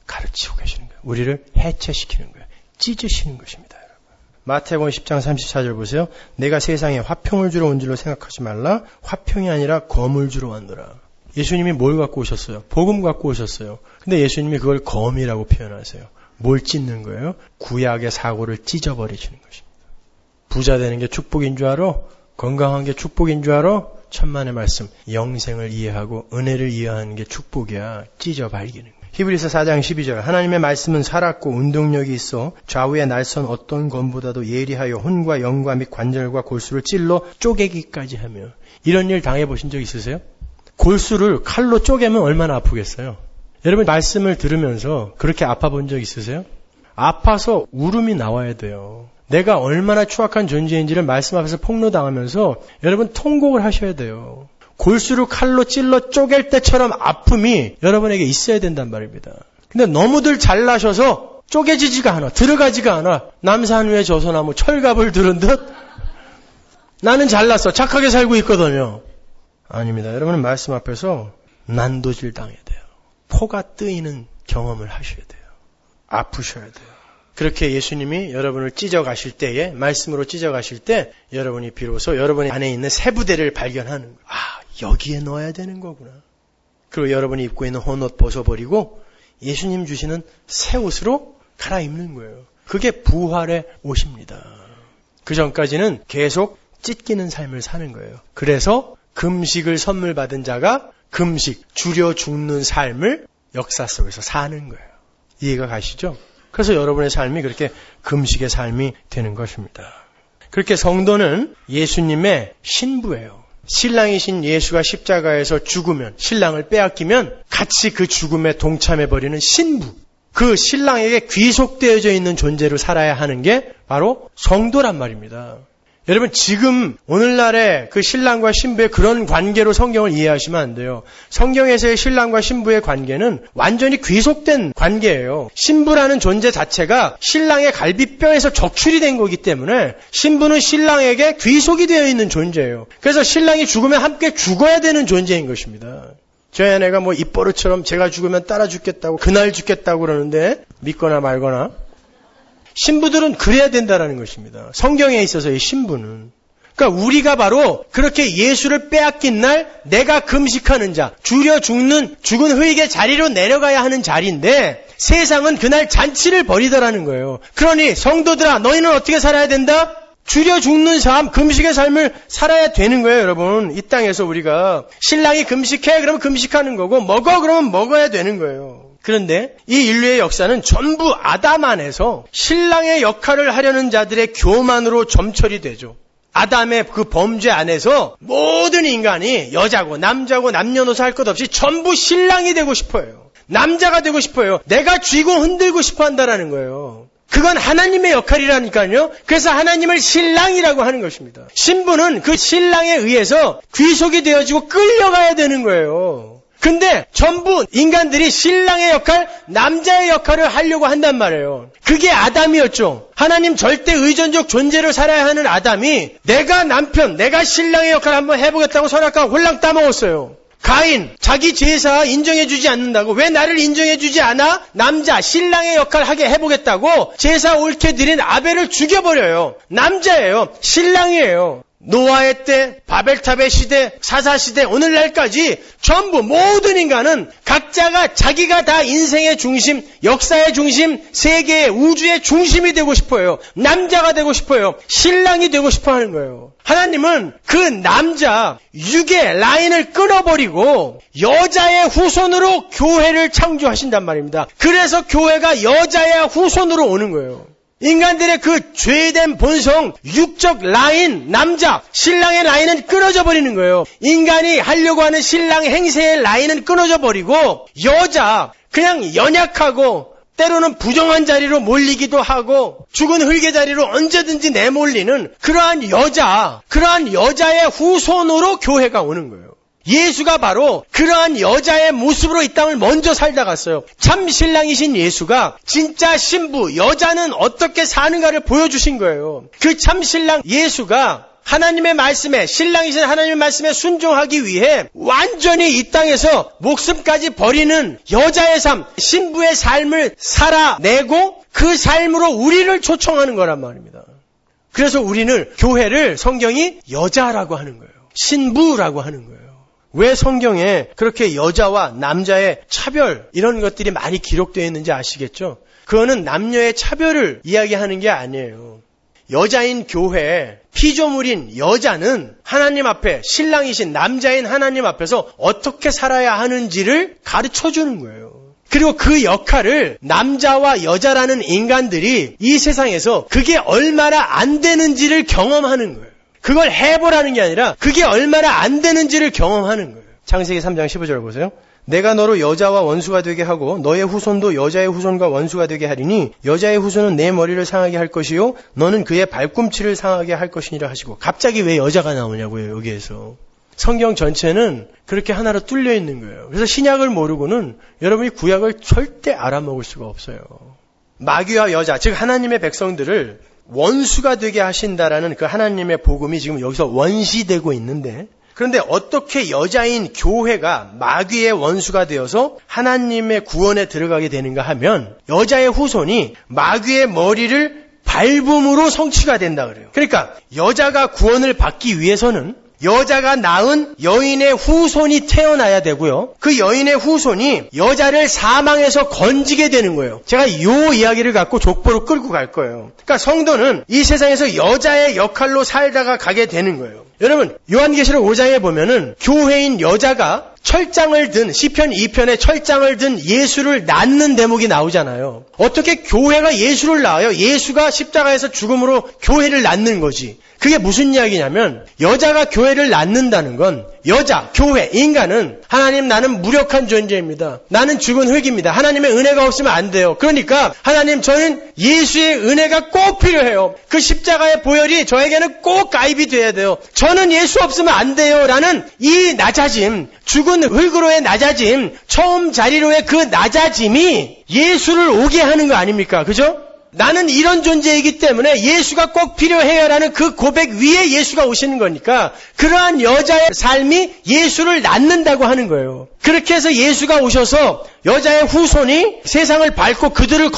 가르치고 계시는 거예요. 우리를 해체시키는 거예요. 찢으시는 것입니다. 여러분. 마태복음 10장 34절 보세요. 내가 세상에 화평을 주러 온 줄로 생각하지 말라. 화평이 아니라 검을 주러 왔노라. 예수님이 뭘 갖고 오셨어요? 복음 갖고 오셨어요. 근데 예수님이 그걸 검이라고 표현하세요. 뭘 찢는 거예요? 구약의 사고를 찢어버리시는 것입니다. 부자 되는 게 축복인 줄 알아? 건강한 게 축복인 줄 알아? 천만의 말씀, 영생을 이해하고 은혜를 이해하는 게 축복이야. 찢어버리는 거예요. 히브리서 4장 12절 하나님의 말씀은 살았고 운동력이 있어 좌우의 날선 어떤 검보다도 예리하여 혼과 영과 및 관절과 골수를 찔러 쪼개기까지 하며. 이런 일 당해보신 적 있으세요? 골수를 칼로 쪼개면 얼마나 아프겠어요? 여러분 말씀을 들으면서 그렇게 아파 본 적 있으세요? 아파서 울음이 나와야 돼요. 내가 얼마나 추악한 존재인지를 말씀 앞에서 폭로당하면서 여러분 통곡을 하셔야 돼요. 골수를 칼로 찔러 쪼갤 때처럼 아픔이 여러분에게 있어야 된단 말입니다. 근데 너무들 잘나셔서 쪼개지지가 않아. 들어가지가 않아. 남산 위에 저소나무 철갑을 들은 듯 나는 잘났어. 착하게 살고 있거든요. 아닙니다. 여러분은 말씀 앞에서 난도질 당해야 돼요. 포가 뜨이는 경험을 하셔야 돼요. 아프셔야 돼요. 그렇게 예수님이 여러분을 찢어가실 때에 말씀으로 찢어가실 때 여러분이 비로소 여러분의 안에 있는 새 부대를 발견하는 거예요. 아, 여기에 넣어야 되는 거구나. 그리고 여러분이 입고 있는 헌옷 벗어버리고 예수님 주시는 새 옷으로 갈아입는 거예요. 그게 부활의 옷입니다. 그 전까지는 계속 찢기는 삶을 사는 거예요. 그래서 금식을 선물 받은 자가 금식, 줄여 죽는 삶을 역사 속에서 사는 거예요. 이해가 가시죠? 그래서 여러분의 삶이 그렇게 금식의 삶이 되는 것입니다. 그렇게 성도는 예수님의 신부예요. 신랑이신 예수가 십자가에서 죽으면, 신랑을 빼앗기면 같이 그 죽음에 동참해버리는 신부. 그 신랑에게 귀속되어져 있는 존재로 살아야 하는 게 바로 성도란 말입니다. 여러분 지금 오늘날의 그 신랑과 신부의 그런 관계로 성경을 이해하시면 안 돼요. 성경에서의 신랑과 신부의 관계는 완전히 귀속된 관계예요. 신부라는 존재 자체가 신랑의 갈비뼈에서 적출이 된 거기 때문에 신부는 신랑에게 귀속이 되어 있는 존재예요. 그래서 신랑이 죽으면 함께 죽어야 되는 존재인 것입니다. 저희 아내가 뭐 입버릇처럼 제가 죽으면 따라 죽겠다고 그날 죽겠다고 그러는데 믿거나 말거나 신부들은 그래야 된다라는 것입니다. 성경에 있어서의 신부는. 그러니까 우리가 바로 그렇게 예수를 빼앗긴 날 내가 금식하는 자, 줄여 죽은 후익의 자리로 내려가야 하는 자리인데 세상은 그날 잔치를 벌이더라는 거예요. 그러니 성도들아 너희는 어떻게 살아야 된다? 줄여 죽는 삶, 금식의 삶을 살아야 되는 거예요, 여러분. 이 땅에서 우리가 신랑이 금식해 그러면 금식하는 거고 먹어 그러면 먹어야 되는 거예요. 그런데 이 인류의 역사는 전부 아담 안에서 신랑의 역할을 하려는 자들의 교만으로 점철이 되죠. 아담의 그 범죄 안에서 모든 인간이 여자고 남자고 남녀노소 할 것 없이 전부 신랑이 되고 싶어요. 남자가 되고 싶어요. 내가 쥐고 흔들고 싶어 한다라는 거예요. 그건 하나님의 역할이라니까요. 그래서 하나님을 신랑이라고 하는 것입니다. 신부는 그 신랑에 의해서 귀속이 되어지고 끌려가야 되는 거예요. 근데 전부 인간들이 신랑의 역할, 남자의 역할을 하려고 한단 말이에요. 그게 아담이었죠. 하나님 절대 의존적 존재로 살아야 하는 아담이 내가 남편, 내가 신랑의 역할을 한번 해보겠다고 선악과를 홀랑 따먹었어요. 가인, 자기 제사 인정해주지 않는다고 왜 나를 인정해주지 않아? 남자, 신랑의 역할을 하게 해보겠다고 제사 옳게 드린 아벨을 죽여버려요. 남자예요. 신랑이에요. 노아의 때, 바벨탑의 시대, 사사시대, 오늘날까지 전부 모든 인간은 각자가 자기가 다 인생의 중심, 역사의 중심, 세계의 우주의 중심이 되고 싶어요. 남자가 되고 싶어요. 신랑이 되고 싶어 하는 거예요. 하나님은 그 남자, 육의 라인을 끊어버리고 여자의 후손으로 교회를 창조하신단 말입니다. 그래서 교회가 여자의 후손으로 오는 거예요. 인간들의 그 죄된 본성, 육적 라인, 남자, 신랑의 라인은 끊어져 버리는 거예요. 인간이 하려고 하는 신랑 행세의 라인은 끊어져 버리고 여자, 그냥 연약하고 때로는 부정한 자리로 몰리기도 하고 죽은 흙의 자리로 언제든지 내몰리는 그러한 여자, 그러한 여자의 후손으로 교회가 오는 거예요. 예수가 바로 그러한 여자의 모습으로 이 땅을 먼저 살다 갔어요. 참 신랑이신 예수가 진짜 신부, 여자는 어떻게 사는가를 보여주신 거예요. 그 참 신랑 예수가 하나님의 말씀에, 신랑이신 하나님의 말씀에 순종하기 위해 완전히 이 땅에서 목숨까지 버리는 여자의 삶, 신부의 삶을 살아내고 그 삶으로 우리를 초청하는 거란 말입니다. 그래서 우리는 교회를 성경이 여자라고 하는 거예요. 신부라고 하는 거예요. 왜 성경에 그렇게 여자와 남자의 차별 이런 것들이 많이 기록되어 있는지 아시겠죠? 그거는 남녀의 차별을 이야기하는 게 아니에요. 여자인 교회, 피조물인 여자는 하나님 앞에 신랑이신 남자인 하나님 앞에서 어떻게 살아야 하는지를 가르쳐 주는 거예요. 그리고 그 역할을 남자와 여자라는 인간들이 이 세상에서 그게 얼마나 안 되는지를 경험하는 거예요. 그걸 해보라는 게 아니라 그게 얼마나 안 되는지를 경험하는 거예요. 창세기 3장 15절 보세요. 내가 너로 여자와 원수가 되게 하고 너의 후손도 여자의 후손과 원수가 되게 하리니 여자의 후손은 내 머리를 상하게 할 것이요 너는 그의 발꿈치를 상하게 할 것이니라 하시고. 갑자기 왜 여자가 나오냐고요, 여기에서. 성경 전체는 그렇게 하나로 뚫려 있는 거예요. 그래서 신약을 모르고는 여러분이 구약을 절대 알아먹을 수가 없어요. 마귀와 여자, 즉 하나님의 백성들을 원수가 되게 하신다라는 그 하나님의 복음이 지금 여기서 원시되고 있는데, 그런데 어떻게 여자인 교회가 마귀의 원수가 되어서 하나님의 구원에 들어가게 되는가 하면 여자의 후손이 마귀의 머리를 밟음으로 성취가 된다 그래요. 그러니까 여자가 구원을 받기 위해서는 여자가 낳은 여인의 후손이 태어나야 되고요. 그 여인의 후손이 여자를 사망에서 건지게 되는 거예요. 제가 이 이야기를 갖고 족보로 끌고 갈 거예요. 그러니까 성도는 이 세상에서 여자의 역할로 살다가 가게 되는 거예요. 여러분, 요한계시록 5장에 보면은 교회인 여자가 철장을 든, 시편 2편에 철장을 든 예수를 낳는 대목이 나오잖아요. 어떻게 교회가 예수를 낳아요? 예수가 십자가에서 죽음으로 교회를 낳는 거지. 그게 무슨 이야기냐면 여자가 교회를 낳는다는 건 여자, 교회, 인간은 하나님 나는 무력한 존재입니다. 나는 죽은 흙입니다. 하나님의 은혜가 없으면 안 돼요. 그러니까 하나님 저는 예수의 은혜가 꼭 필요해요. 그 십자가의 보혈이 저에게는 꼭 가입이 돼야 돼요. 저는 예수 없으면 안 돼요. 라는 이 낮아짐, 죽은 흙으로의 낮아짐, 처음 자리로의 그 낮아짐이 예수를 오게 하는 거 아닙니까? 그죠? 나는 이런 존재이기 때문에 예수가 꼭 필요해요라는 그 고백 위에 예수가 오시는 거니까 그러한 여자의 삶이 예수를 낳는다고 하는 거예요. 그렇게 해서 예수가 오셔서 여자의 후손이 세상을 밟고 그들을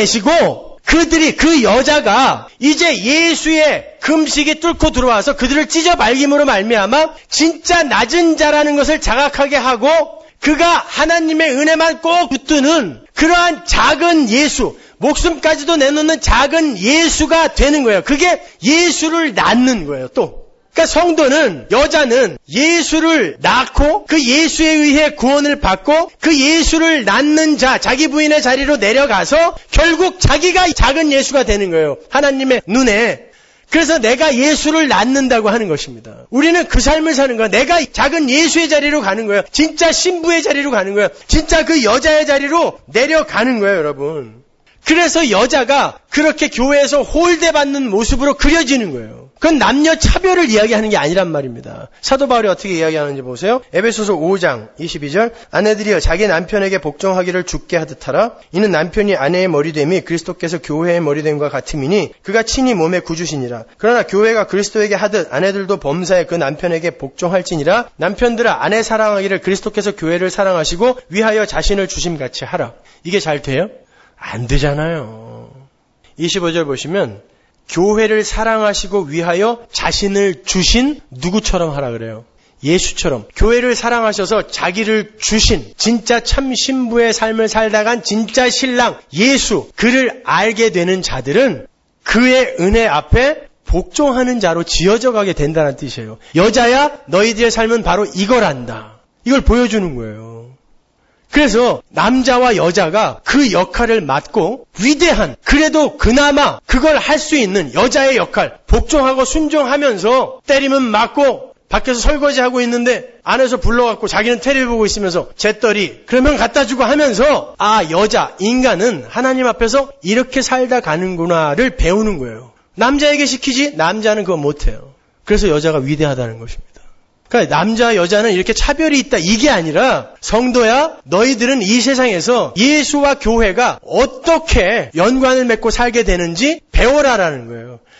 건져내시고 그들이, 그 여자가 이제 예수의 금식이 뚫고 들어와서 그들을 찢어 말김으로 말미암아 진짜 낮은 자라는 것을 자각하게 하고 그가 하나님의 은혜만 꼭 붙드는 그러한 작은 예수, 목숨까지도 내놓는 작은 예수가 되는 거예요. 그게 예수를 낳는 거예요, 또. 그러니까 성도는, 여자는 예수를 낳고 그 예수에 의해 구원을 받고 그 예수를 낳는 자, 자기 부인의 자리로 내려가서 결국 자기가 작은 예수가 되는 거예요. 하나님의 눈에. 그래서 내가 예수를 낳는다고 하는 것입니다. 우리는 그 삶을 사는 거야. 내가 작은 예수의 자리로 가는 거예요. 진짜 신부의 자리로 가는 거예요. 진짜 그 여자의 자리로 내려가는 거예요, 여러분. 그래서 여자가 그렇게 교회에서 홀대받는 모습으로 그려지는 거예요. 그건 남녀 차별을 이야기하는 게 아니란 말입니다. 사도 바울이 어떻게 이야기하는지 보세요. 에베소서 5장 22절 아내들이여 자기 남편에게 복종하기를 죽게 하듯 하라. 이는 남편이 아내의 머리됨이 그리스도께서 교회의 머리됨과 같음이니 그가 친히 몸의 구주시니라. 그러나 교회가 그리스도에게 하듯 아내들도 범사에 그 남편에게 복종할지니라. 남편들아 아내 사랑하기를 그리스도께서 교회를 사랑하시고 위하여 자신을 주심같이 하라. 이게 잘 돼요? 안 되잖아요. 25절 보시면 교회를 사랑하시고 위하여 자신을 주신 누구처럼 하라 그래요. 예수처럼. 교회를 사랑하셔서 자기를 주신 진짜 참 신부의 삶을 살다간 진짜 신랑 예수, 그를 알게 되는 자들은 그의 은혜 앞에 복종하는 자로 지어져 가게 된다는 뜻이에요. 여자야 너희들의 삶은 바로 이거란다. 이걸 보여주는 거예요. 그래서 남자와 여자가 그 역할을 맡고 위대한, 그래도 그나마 그걸 할 수 있는 여자의 역할, 복종하고 순종하면서 때리면 맞고 밖에서 설거지하고 있는데 안에서 불러갖고 자기는 텔레비 보고 있으면서 잿더리 그러면 갖다 주고 하면서 아, 여자, 인간은 하나님 앞에서 이렇게 살다 가는구나를 배우는 거예요. 남자에게 시키지 남자는 그거 못해요. 그래서 여자가 위대하다는 것입니다. 그러니까 남자 여자는 이렇게 차별이 있다 이게 아니라 성도야 너희들은 이 세상에서 예수와 교회가 어떻게 연관을 맺고 살게 되는지 배워라라는 거예요.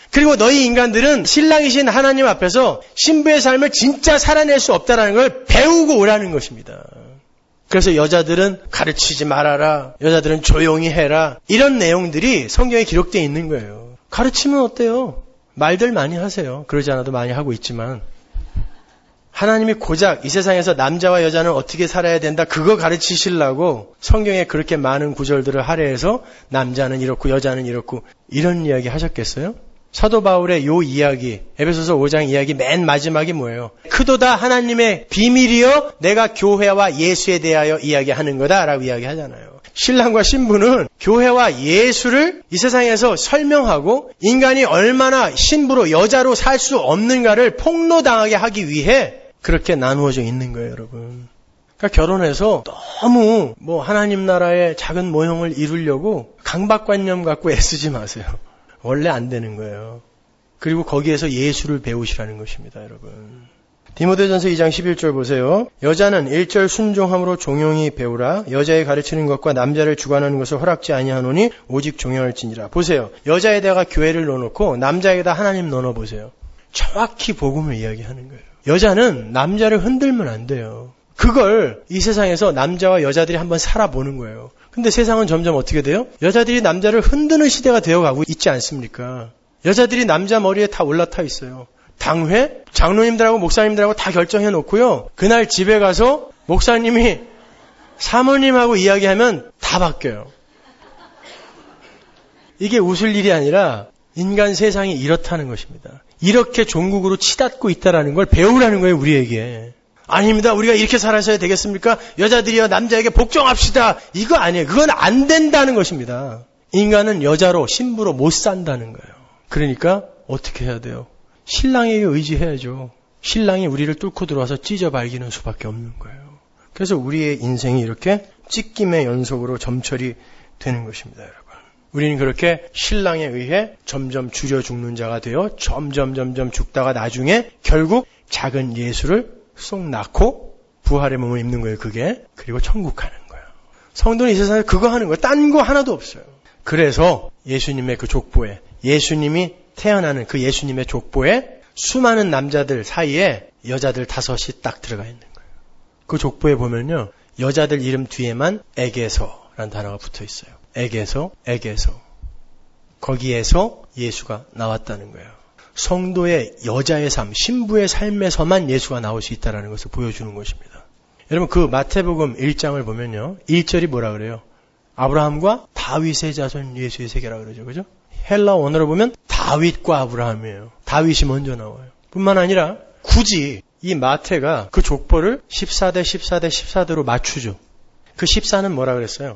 그리고 너희 인간들은 신랑이신 하나님 앞에서 신부의 삶을 진짜 살아낼 수 없다는 걸 배우고 오라는 것입니다. 그래서 여자들은 가르치지 말아라. 여자들은 조용히 해라. 이런 내용들이 성경에 기록되어 있는 거예요. 가르치면 어때요? 말들 많이 하세요. 그러지 않아도 많이 하고 있지만 하나님이 고작 이 세상에서 남자와 여자는 어떻게 살아야 된다 그거 가르치시려고 성경에 그렇게 많은 구절들을 할애해서 남자는 이렇고 여자는 이렇고 이런 이야기 하셨겠어요? 사도 바울의 요 이야기, 에베소서 5장 이야기 맨 마지막이 뭐예요? 크도다 하나님의 비밀이여 내가 교회와 예수에 대하여 이야기하는 거다라고 이야기하잖아요. 신랑과 신부는 교회와 예수를 이 세상에서 설명하고 인간이 얼마나 신부로 여자로 살 수 없는가를 폭로당하게 하기 위해 그렇게 나누어져 있는 거예요, 여러분. 그러니까 결혼해서 너무 하나님 나라의 작은 모형을 이루려고 강박관념 갖고 애쓰지 마세요. 원래 안 되는 거예요. 그리고 거기에서 예수를 배우시라는 것입니다, 여러분. 디모데전서 2장 11절 보세요. 여자는 1절 순종함으로 종용히 배우라. 여자의 가르치는 것과 남자를 주관하는 것을 허락지 아니하노니 오직 종용할지니라. 보세요. 여자에다가 교회를 넣어놓고 남자에다 하나님 넣어보세요. 정확히 복음을 이야기하는 거예요. 여자는 남자를 흔들면 안 돼요. 그걸 이 세상에서 남자와 여자들이 한번 살아보는 거예요. 근데 세상은 점점 어떻게 돼요? 여자들이 남자를 흔드는 시대가 되어가고 있지 않습니까? 여자들이 남자 머리에 다 올라타 있어요. 당회, 장로님들하고 목사님들하고 다 결정해 놓고요. 그날 집에 가서 목사님이 사모님하고 이야기하면 다 바뀌어요. 이게 웃을 일이 아니라 인간 세상이 이렇다는 것입니다. 이렇게 종국으로 치닫고 있다는 걸 배우라는 거예요, 우리에게. 아닙니다. 우리가 이렇게 살아서야 되겠습니까? 여자들이여 남자에게 복종합시다. 이거 아니에요. 그건 안 된다는 것입니다. 인간은 여자로 신부로 못 산다는 거예요. 그러니까 어떻게 해야 돼요? 신랑에게 의지해야죠. 신랑이 우리를 뚫고 들어와서 찢어 발기는 수밖에 없는 거예요. 그래서 우리의 인생이 이렇게 찢김의 연속으로 점철이 되는 것입니다, 여러분. 우리는 그렇게 신랑에 의해 점점 줄여 죽는 자가 되어 점점 죽다가 나중에 결국 작은 예수를 쏙 낳고 부활의 몸을 입는 거예요, 그게. 그리고 천국 가는 거예요. 성도는 이 세상에 그거 하는 거예요. 딴 거 하나도 없어요. 그래서 예수님의 그 족보에, 예수님이 태어나는 그 예수님의 족보에 수많은 남자들 사이에 여자들 5이 딱 들어가 있는 거예요. 그 족보에 보면요, 여자들 이름 뒤에만 에게서라는 단어가 붙어 있어요. 에게서. 거기에서 예수가 나왔다는 거예요. 성도의 여자의 삶, 신부의 삶에서만 예수가 나올 수 있다는 것을 보여주는 것입니다. 여러분, 그 마태복음 1장을 보면요, 1절이 뭐라 그래요? 아브라함과 다윗의 자손 예수의 세계라 그러죠, 그죠? 헬라 원어로 보면 다윗과 아브라함이에요. 다윗이 먼저 나와요. 뿐만 아니라 굳이 이 마태가 그 족보를 14대 맞추죠. 그 14는 뭐라 그랬어요?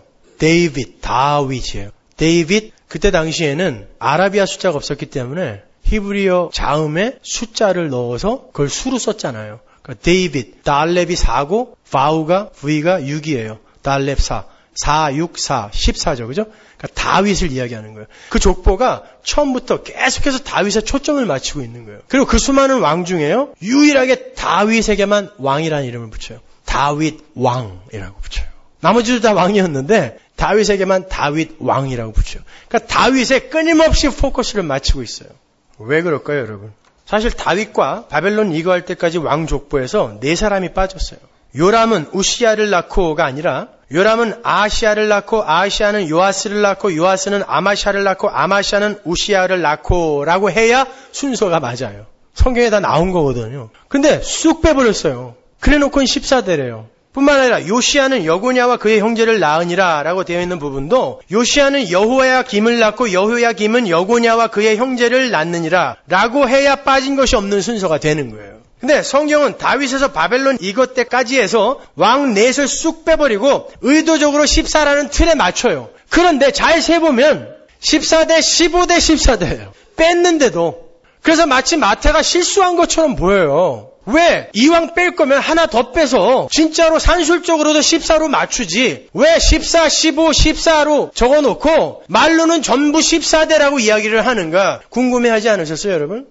다윗이에요. 데이빗, 그때 당시에는 아라비아 숫자가 없었기 때문에 히브리어 자음에 숫자를 넣어서 그걸 수로 썼잖아요. 그러니까 데이빗, 달렙이 4고 바우가 V가 6이에요. 달렙 4, 4, 6, 4, 14죠. 그죠? 그러니까 다윗을 이야기하는 거예요. 그 족보가 처음부터 계속해서 다윗에 초점을 맞추고 있는 거예요. 그리고 그 수많은 왕 중에요, 유일하게 다윗에게만 왕이라는 이름을 붙여요. 다윗 왕이라고 붙여요. 나머지도 다 왕이었는데 다윗에게만 다윗 왕이라고 붙여요. 그러니까 다윗에 끊임없이 포커스를 맞추고 있어요. 왜 그럴까요, 여러분? 사실 다윗과 바벨론 이거할 때까지 왕 족보에서 4사람이 빠졌어요. 요람은 우시야를 낳고가 아니라 요람은 아하시야를 낳고 아하시야는 요아스를 낳고 요아스는 아마샤를 낳고 아마샤는 우시야를 낳고라고 해야 순서가 맞아요. 성경에 다 나온 거거든요. 근데 쑥 빼버렸어요. 그래놓고는 14대래요. 뿐만 아니라 요시야는 여고냐와 그의 형제를 낳으니라 라고 되어 있는 부분도 요시야는 여호야김을 낳고 여호야김은 여고냐와 그의 형제를 낳느니라 라고 해야 빠진 것이 없는 순서가 되는 거예요. 근데 성경은 다윗에서 바벨론 이것 때까지 해서 왕 넷을 쑥 빼버리고 의도적으로 14라는 틀에 맞춰요. 그런데 잘 세보면 14대 15대 14대예요. 뺐는데도. 그래서 마치 마태가 실수한 것처럼 보여요. 왜 이왕 뺄 거면 하나 더 빼서 진짜로 산술적으로도 14로 맞추지, 왜 14, 15, 14로 적어놓고 말로는 전부 14대라고 이야기를 하는가 궁금해하지 않으셨어요, 여러분?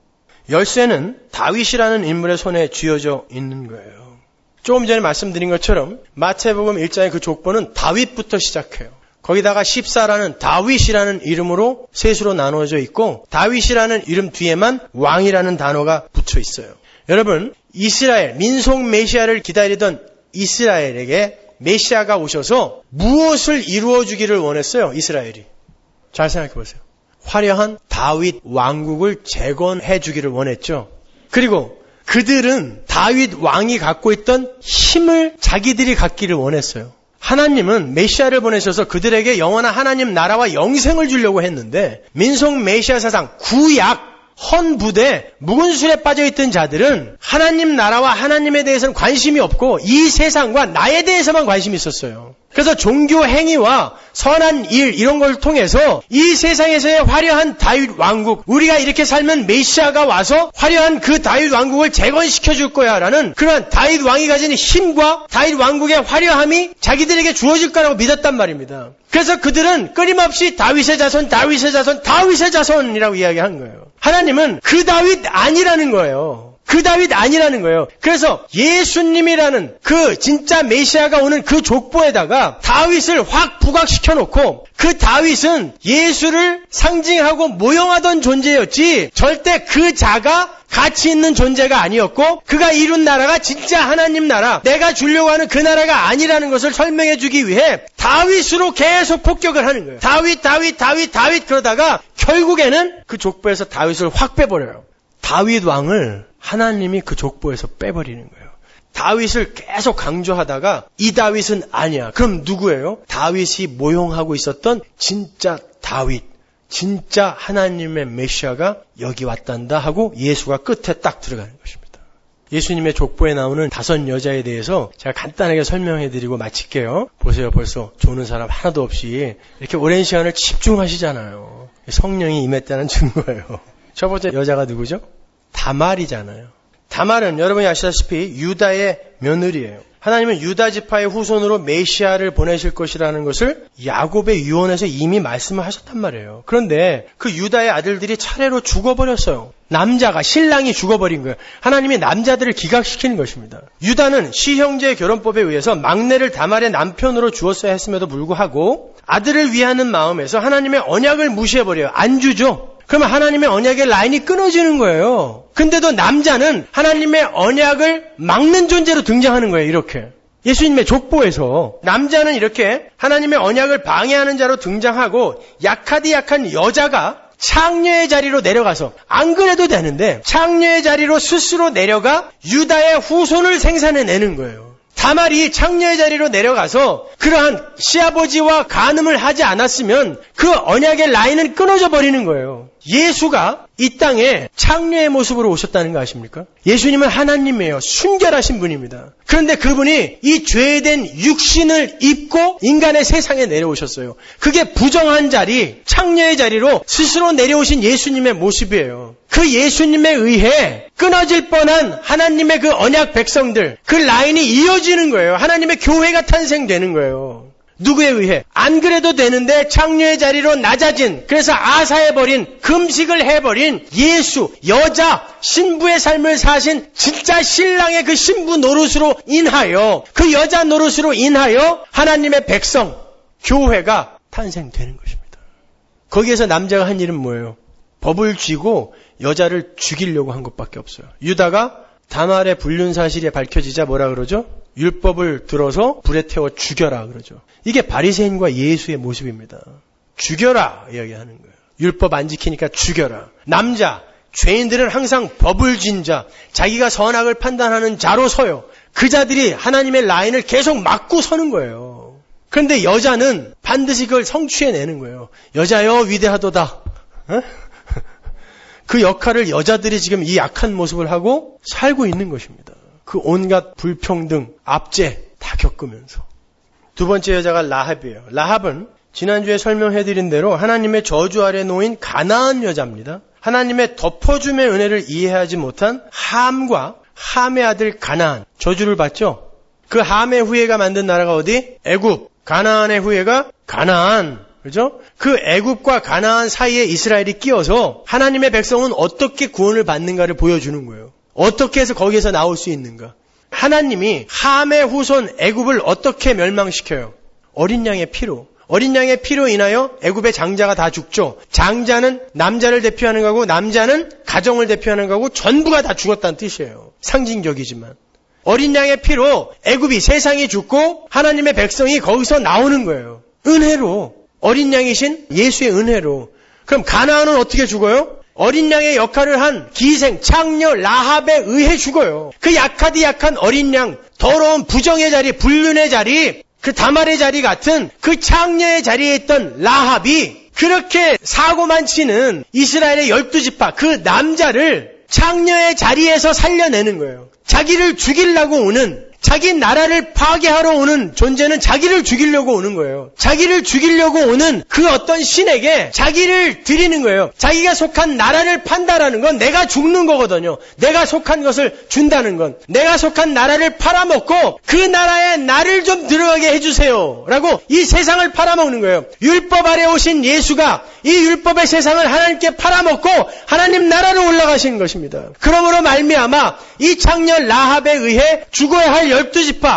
열쇠는 다윗이라는 인물의 손에 쥐어져 있는 거예요. 조금 전에 말씀드린 것처럼 마태복음 1장의 그 족보는 다윗부터 시작해요. 거기다가 십사라는 다윗이라는 이름으로 셋으로 나누어져 있고 다윗이라는 이름 뒤에만 왕이라는 단어가 붙여 있어요. 여러분, 이스라엘, 민속 메시아를 기다리던 이스라엘에게 메시아가 오셔서 무엇을 이루어주기를 원했어요? 이스라엘이. 잘 생각해 보세요. 화려한 다윗 왕국을 재건해 주기를 원했죠. 그리고 그들은 다윗 왕이 갖고 있던 힘을 자기들이 갖기를 원했어요. 하나님은 메시아를 보내셔서 그들에게 영원한 하나님 나라와 영생을 주려고 했는데 민속 메시아 사상 구약 헌부대 묵은 술에 빠져있던 자들은 하나님 나라와 하나님에 대해서는 관심이 없고 이 세상과 나에 대해서만 관심이 있었어요. 그래서 종교 행위와 선한 일 이런 걸 통해서 이 세상에서의 화려한 다윗 왕국, 우리가 이렇게 살면 메시아가 와서 화려한 그 다윗 왕국을 재건시켜 줄 거야 라는 그런 다윗 왕이 가진 힘과 다윗 왕국의 화려함이 자기들에게 주어질 거라고 믿었단 말입니다. 그래서 그들은 끊임없이 다윗의 자손, 다윗의 자손, 다윗의 자손이라고 이야기한 거예요. 하나님은 그 다윗 아니라는 거예요. 그 다윗 아니라는 거예요. 그래서 예수님이라는 그 진짜 메시아가 오는 그 족보에다가 다윗을 확 부각시켜 놓고 그 다윗은 예수를 상징하고 모형하던 존재였지 절대 그 자가 가치 있는 존재가 아니었고 그가 이룬 나라가 진짜 하나님 나라, 내가 주려고 하는 그 나라가 아니라는 것을 설명해 주기 위해 다윗으로 계속 폭격을 하는 거예요. 다윗 그러다가 결국에는 그 족보에서 다윗을 확 빼버려요. 다윗 왕을 하나님이 그 족보에서 빼버리는 거예요. 다윗을 계속 강조하다가 이 다윗은 아니야. 그럼 누구예요? 다윗이 모형하고 있었던 진짜 다윗, 진짜 하나님의 메시아가 여기 왔단다 하고 예수가 끝에 딱 들어가는 것입니다. 예수님의 족보에 나오는 5 여자에 대해서 제가 간단하게 설명해드리고 마칠게요. 보세요, 벌써 조는 사람 하나도 없이 이렇게 오랜 시간을 집중하시잖아요. 성령이 임했다는 증거예요. 첫 번째 여자가 누구죠? 다말이잖아요. 다말은 여러분이 아시다시피 유다의 며느리예요. 하나님은 유다 지파의 후손으로 메시아를 보내실 것이라는 것을 야곱의 유언에서 이미 말씀을 하셨단 말이에요. 그런데 그 유다의 아들들이 차례로 죽어버렸어요. 남자가, 신랑이 죽어버린 거예요. 하나님이 남자들을 기각시키는 것입니다. 유다는 시형제 결혼법에 의해서 막내를 다말의 남편으로 주었어야 했음에도 불구하고 아들을 위하는 마음에서 하나님의 언약을 무시해버려요. 안 주죠. 그러면 하나님의 언약의 라인이 끊어지는 거예요. 근데도 남자는 하나님의 언약을 막는 존재로 등장하는 거예요. 이렇게. 예수님의 족보에서 남자는 이렇게 하나님의 언약을 방해하는 자로 등장하고 약하디 약한 여자가 창녀의 자리로 내려가서, 안 그래도 되는데 창녀의 자리로 스스로 내려가 유다의 후손을 생산해내는 거예요. 다말이 창녀의 자리로 내려가서 그러한 시아버지와 간음을 하지 않았으면 그 언약의 라인은 끊어져 버리는 거예요. 예수가 이 땅에 창녀의 모습으로 오셨다는 거 아십니까? 예수님은 하나님이에요. 순결하신 분입니다. 그런데 그분이 이 죄된 육신을 입고 인간의 세상에 내려오셨어요. 그게 부정한 자리, 창녀의 자리로 스스로 내려오신 예수님의 모습이에요. 그 예수님에 의해 끊어질 뻔한 하나님의 그 언약 백성들, 그 라인이 이어지는 거예요. 하나님의 교회가 탄생되는 거예요. 누구에 의해? 안 그래도 되는데 창녀의 자리로 낮아진, 그래서 아사해버린, 금식을 해버린 예수, 여자, 신부의 삶을 사신 진짜 신랑의 그 신부 노릇으로 인하여, 그 여자 노릇으로 인하여 하나님의 백성, 교회가 탄생되는 것입니다. 거기에서 남자가 한 일은 뭐예요? 법을 쥐고 여자를 죽이려고 한 것밖에 없어요. 유다가 다말의 불륜 사실이 밝혀지자 뭐라 그러죠? 율법을 들어서 불에 태워 죽여라 그러죠. 이게 바리새인과 예수의 모습입니다. 죽여라 이야기하는 거예요. 율법 안 지키니까 죽여라. 남자, 죄인들은 항상 법을 쥔 자, 자기가 선악을 판단하는 자로 서요. 그 자들이 하나님의 라인을 계속 막고 서는 거예요. 그런데 여자는 반드시 그걸 성취해내는 거예요. 여자여 위대하도다. 그 역할을 여자들이 지금 이 약한 모습을 하고 살고 있는 것입니다. 그 온갖 불평등, 압제 다 겪으면서. 두 번째 여자가 라합이에요. 라합은 지난주에 설명해드린 대로 하나님의 저주 아래 놓인 가나안 여자입니다. 하나님의 덮어줌의 은혜를 이해하지 못한 함과 함의 아들 가나안, 저주를 받죠. 그 함의 후예가 만든 나라가 어디? 애굽. 가나안의 후예가 가나안. 그죠? 그 애굽과 가나안 사이에 이스라엘이 끼어서 하나님의 백성은 어떻게 구원을 받는가를 보여주는 거예요. 어떻게 해서 거기에서 나올 수 있는가? 하나님이 함의 후손 애굽을 어떻게 멸망시켜요? 어린 양의 피로. 어린 양의 피로 인하여 애굽의 장자가 다 죽죠. 장자는 남자를 대표하는 거고 남자는 가정을 대표하는 거고 전부가 다 죽었다는 뜻이에요. 상징적이지만. 어린 양의 피로 애굽이 세상이 죽고 하나님의 백성이 거기서 나오는 거예요. 은혜로. 어린 양이신 예수의 은혜로. 그럼 가나안은 어떻게 죽어요? 어린 양의 역할을 한 기생, 창녀, 라합에 의해 죽어요. 그 약하디 약한 어린 양, 더러운 부정의 자리, 불륜의 자리, 그 다말의 자리 같은 그 창녀의 자리에 있던 라합이 그렇게 사고만 치는 이스라엘의 12지파 그 남자를 창녀의 자리에서 살려내는 거예요. 자기를 죽이려고 오는, 자기 나라를 파괴하러 오는 존재는 자기를 죽이려고 오는 거예요. 자기를 죽이려고 오는 그 어떤 신에게 자기를 드리는 거예요. 자기가 속한 나라를 판다라는 건 내가 죽는 거거든요. 내가 속한 것을 준다는 건. 내가 속한 나라를 팔아먹고 그 나라에 나를 좀 들어가게 해주세요. 라고 이 세상을 팔아먹는 거예요. 율법 아래 오신 예수가 이 율법의 세상을 하나님께 팔아먹고 하나님 나라로 올라가시는 것입니다. 그러므로 말미암아 이 창녀 라합에 의해 죽어야 할 12지파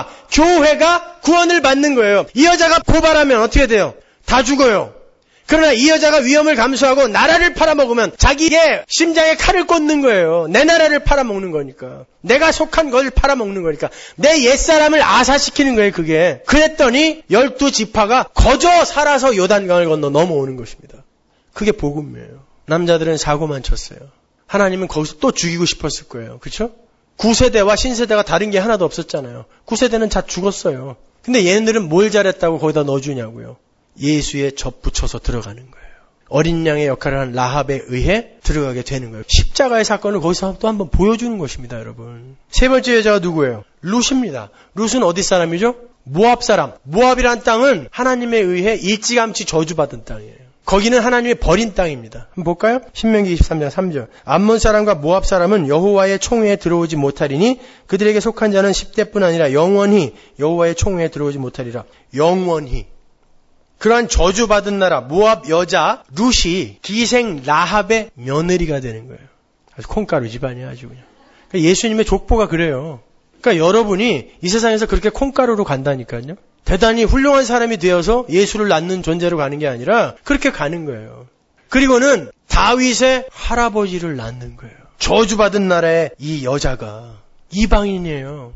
교회가 구원을 받는 거예요. 이 여자가 고발하면 어떻게 돼요? 다 죽어요. 그러나 이 여자가 위험을 감수하고 나라를 팔아먹으면 자기의 심장에 칼을 꽂는 거예요. 내 나라를 팔아먹는 거니까. 내가 속한 것을 팔아먹는 거니까. 내 옛사람을 아사시키는 거예요, 그게. 그랬더니 12지파가 거저 살아서 요단강을 건너 넘어오는 것입니다. 그게 복음이에요. 남자들은 사고만 쳤어요. 하나님은 거기서 또 죽이고 싶었을 거예요. 그렇죠? 9세대와 신세대가 다른 게 하나도 없었잖아요. 9세대는 다 죽었어요. 근데 얘네들은 뭘 잘했다고 거기다 넣어주냐고요. 예수에 접붙여서 들어가는 거예요. 어린 양의 역할을 한 라합에 의해 들어가게 되는 거예요. 십자가의 사건을 거기서 또 한번 보여주는 것입니다, 여러분. 세 번째 여자가 누구예요? 룻입니다. 룻은 어디 사람이죠? 모압 사람. 모압이란 땅은 하나님에 의해 일찌감치 저주받은 땅이에요. 거기는 하나님의 버린 땅입니다. 한번 볼까요? 신명기 23장 3절. 암몬 사람과 모압 사람은 여호와의 총회에 들어오지 못하리니 그들에게 속한 자는 10대뿐 아니라 영원히 여호와의 총회에 들어오지 못하리라. 영원히. 그러한 저주받은 나라 모압 여자 룻이 기생 라합의 며느리가 되는 거예요. 아주 콩가루 집안이야 아주 그냥. 그러니까 예수님의 족보가 그래요. 그러니까 여러분이 이 세상에서 그렇게 콩가루로 간다니까요. 대단히 훌륭한 사람이 되어서 예수를 낳는 존재로 가는 게 아니라 그렇게 가는 거예요. 그리고는 다윗의 할아버지를 낳는 거예요. 저주받은 나라의 이 여자가 이방인이에요.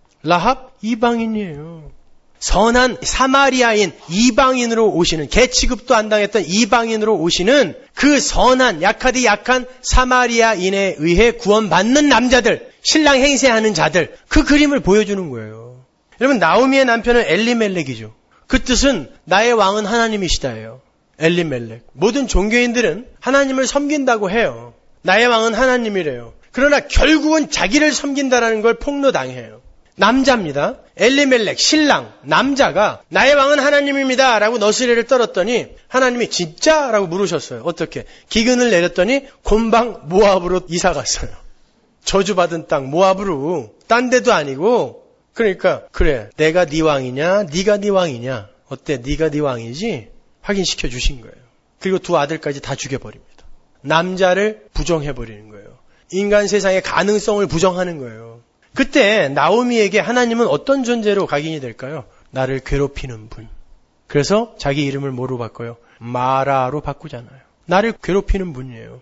라합 이방인이에요. 선한 사마리아인 이방인으로 오시는, 개 취급도 안 당했던 이방인으로 오시는 그 선한 약하디 약한 사마리아인에 의해 구원받는 남자들, 신랑 행세하는 자들, 그 그림을 보여주는 거예요. 여러분, 나오미의 남편은 엘리멜렉이죠. 그 뜻은 나의 왕은 하나님이시다예요. 엘리멜렉. 모든 종교인들은 하나님을 섬긴다고 해요. 나의 왕은 하나님이래요. 그러나 결국은 자기를 섬긴다라는 걸 폭로당해요. 남자입니다. 엘리멜렉, 신랑, 남자가 나의 왕은 하나님입니다 라고 너스레를 떨었더니 하나님이 진짜? 라고 물으셨어요. 어떻게? 기근을 내렸더니 곤방 모압으로 이사 갔어요. 저주받은 땅 모압으로. 딴 데도 아니고. 그러니까 그래, 내가 네 왕이냐 네가 네 왕이냐, 어때, 네가 네 왕이지, 확인시켜 주신 거예요. 그리고 두 아들까지 다 죽여버립니다. 남자를 부정해버리는 거예요. 인간 세상의 가능성을 부정하는 거예요. 그때 나오미에게 하나님은 어떤 존재로 각인이 될까요? 나를 괴롭히는 분. 그래서 자기 이름을 뭐로 바꿔요? 마라로 바꾸잖아요. 나를 괴롭히는 분이에요.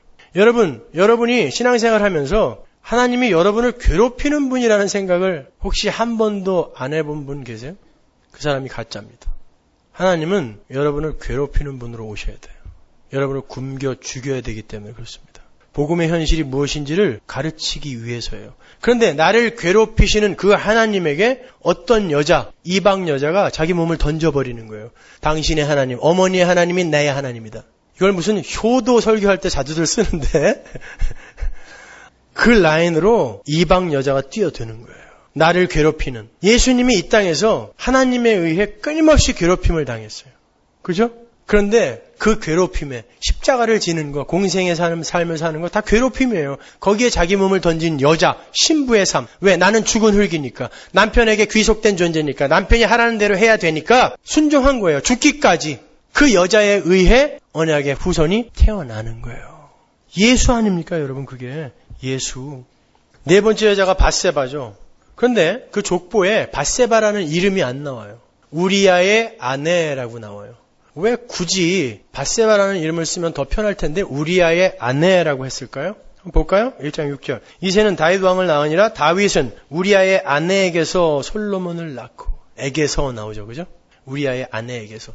여러분이 신앙생활 하면서 하나님이 여러분을 괴롭히는 분이라는 생각을 혹시 한 번도 안 해본 분 계세요? 그 사람이 가짜입니다. 하나님은 여러분을 괴롭히는 분으로 오셔야 돼요. 여러분을 굶겨 죽여야 되기 때문에 그렇습니다. 복음의 현실이 무엇인지를 가르치기 위해서예요. 그런데 나를 괴롭히시는 그 하나님에게 어떤 여자, 이방 여자가 자기 몸을 던져버리는 거예요. 당신의 하나님, 어머니의 하나님이 나의 하나님이다. 이걸 무슨 효도 설교할 때 자주들 쓰는데 그 라인으로 이방 여자가 뛰어드는 거예요. 나를 괴롭히는. 예수님이 이 땅에서 하나님에 의해 끊임없이 괴롭힘을 당했어요. 그죠? 그런데 그 괴롭힘에 십자가를 지는 거, 공생의 삶을 사는 거 다 괴롭힘이에요. 거기에 자기 몸을 던진 여자, 신부의 삶. 왜? 나는 죽은 흙이니까. 남편에게 귀속된 존재니까. 남편이 하라는 대로 해야 되니까 순종한 거예요. 죽기까지. 그 여자에 의해 언약의 후손이 태어나는 거예요. 예수 아닙니까, 여러분, 그게? 예수. 네 번째 여자가 밧세바죠. 그런데 그 족보에 밧세바라는 이름이 안 나와요. 우리아의 아내라고 나와요. 왜 굳이 밧세바라는 이름을 쓰면 더 편할 텐데 우리아의 아내라고 했을까요? 한번 볼까요? 1장 6절. 이새는 다윗 왕을 낳으니라 다윗은 우리아의 아내에게서 솔로몬을 낳고. 에게서 나오죠. 그죠? 우리아의 아내에게서.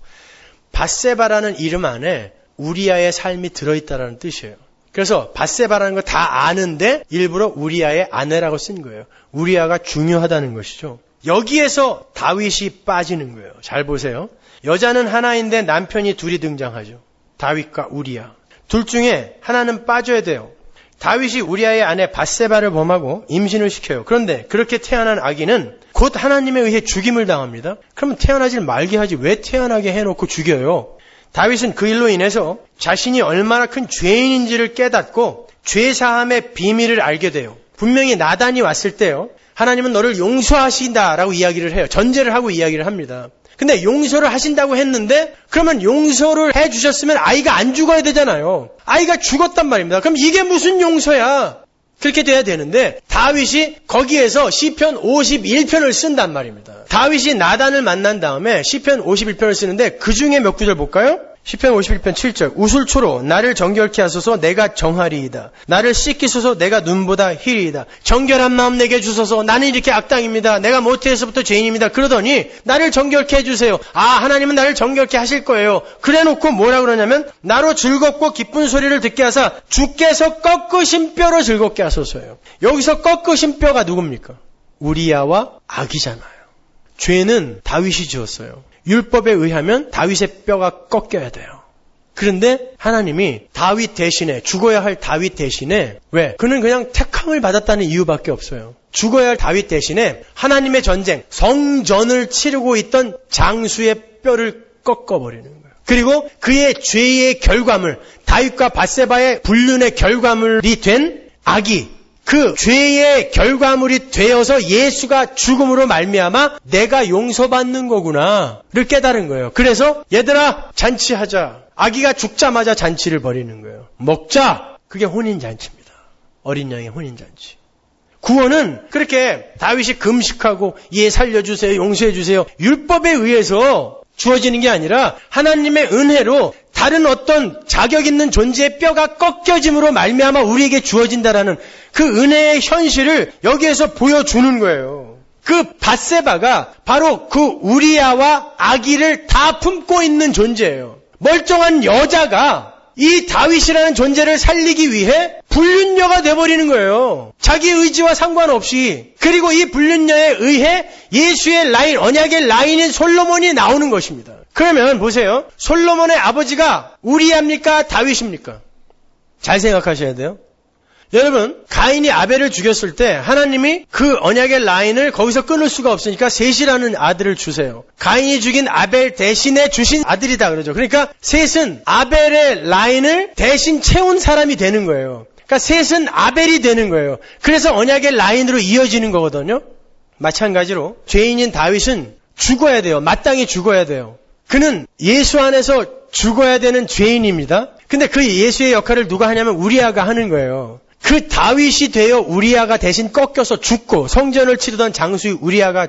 밧세바라는 이름 안에 우리아의 삶이 들어있다라는 뜻이에요. 그래서 밧세바라는 거 다 아는데 일부러 우리아의 아내라고 쓴 거예요. 우리아가 중요하다는 것이죠. 여기에서 다윗이 빠지는 거예요. 잘 보세요. 여자는 하나인데 남편이 둘이 등장하죠. 다윗과 우리아. 둘 중에 하나는 빠져야 돼요. 다윗이 우리아의 아내 밧세바를 범하고 임신을 시켜요. 그런데 그렇게 태어난 아기는 곧 하나님에 의해 죽임을 당합니다. 그러면 태어나질 말게 하지 왜 태어나게 해놓고 죽여요? 다윗은 그 일로 인해서 자신이 얼마나 큰 죄인인지를 깨닫고 죄사함의 비밀을 알게 돼요. 분명히 나단이 왔을 때요. 하나님은 너를 용서하신다라고 이야기를 해요. 전제를 하고 이야기를 합니다. 근데 용서를 하신다고 했는데 그러면 용서를 해주셨으면 아이가 안 죽어야 되잖아요. 아이가 죽었단 말입니다. 그럼 이게 무슨 용서야? 그렇게 돼야 되는데 다윗이 거기에서 시편 51편을 쓴단 말입니다. 다윗이 나단을 만난 다음에 시편 51편을 쓰는데 그 중에 몇 구절 볼까요? 시편 51편 7절. 우술초로 나를 정결케 하소서 내가 정하리이다. 나를 씻기소서 내가 눈보다 희리이다. 정결한 마음 내게 주소서 나는 이렇게 악당입니다. 내가 모태에서부터 죄인입니다. 그러더니 나를 정결케 해주세요. 하나님은 나를 정결케 하실 거예요. 그래놓고 뭐라 그러냐면 나로 즐겁고 기쁜 소리를 듣게 하사 주께서 꺾으신 뼈로 즐겁게 하소서예요. 여기서 꺾으신 뼈가 누굽니까? 우리아와 아기잖아요. 죄는 다윗이 지었어요. 율법에 의하면 다윗의 뼈가 꺾여야 돼요. 그런데 하나님이 다윗 대신에 죽어야 할 다윗 대신에 왜? 그는 그냥 택함을 받았다는 이유밖에 없어요. 죽어야 할 다윗 대신에 하나님의 전쟁 성전을 치르고 있던 장수의 뼈를 꺾어버리는 거예요. 그리고 그의 죄의 결과물 다윗과 밧세바의 불륜의 결과물이 된 아기 그 죄의 결과물이 되어서 예수가 죽음으로 말미암아 내가 용서받는 거구나를 깨달은 거예요. 그래서 얘들아 잔치하자. 아기가 죽자마자 잔치를 벌이는 거예요. 먹자. 그게 혼인잔치입니다. 어린 양의 혼인잔치. 구원은 그렇게 다윗이 금식하고 얘 살려주세요. 용서해주세요. 율법에 의해서 주어지는 게 아니라 하나님의 은혜로 다른 어떤 자격 있는 존재의 뼈가 꺾여짐으로 말미암아 우리에게 주어진다라는 그 은혜의 현실을 여기에서 보여주는 거예요. 그 밧세바가 바로 그 우리아와 아기를 다 품고 있는 존재예요. 멀쩡한 여자가 이 다윗이라는 존재를 살리기 위해 불륜녀가 돼버리는 거예요. 자기 의지와 상관없이. 그리고 이 불륜녀에 의해 예수의 라인, 언약의 라인인 솔로몬이 나오는 것입니다. 그러면 보세요. 솔로몬의 아버지가 우리아입니까? 다윗입니까? 잘 생각하셔야 돼요. 여러분, 가인이 아벨을 죽였을 때 하나님이 그 언약의 라인을 거기서 끊을 수가 없으니까 셋이라는 아들을 주세요. 가인이 죽인 아벨 대신에 주신 아들이다 그러죠. 그러니까 셋은 아벨의 라인을 대신 채운 사람이 되는 거예요. 그러니까 셋은 아벨이 되는 거예요. 그래서 언약의 라인으로 이어지는 거거든요. 마찬가지로 죄인인 다윗은 죽어야 돼요. 마땅히 죽어야 돼요. 그는 예수 안에서 죽어야 되는 죄인입니다. 근데 그 예수의 역할을 누가 하냐면 우리아가 하는 거예요. 그 다윗이 되어 우리아가 대신 꺾여서 죽고 성전을 치르던 장수의 우리아가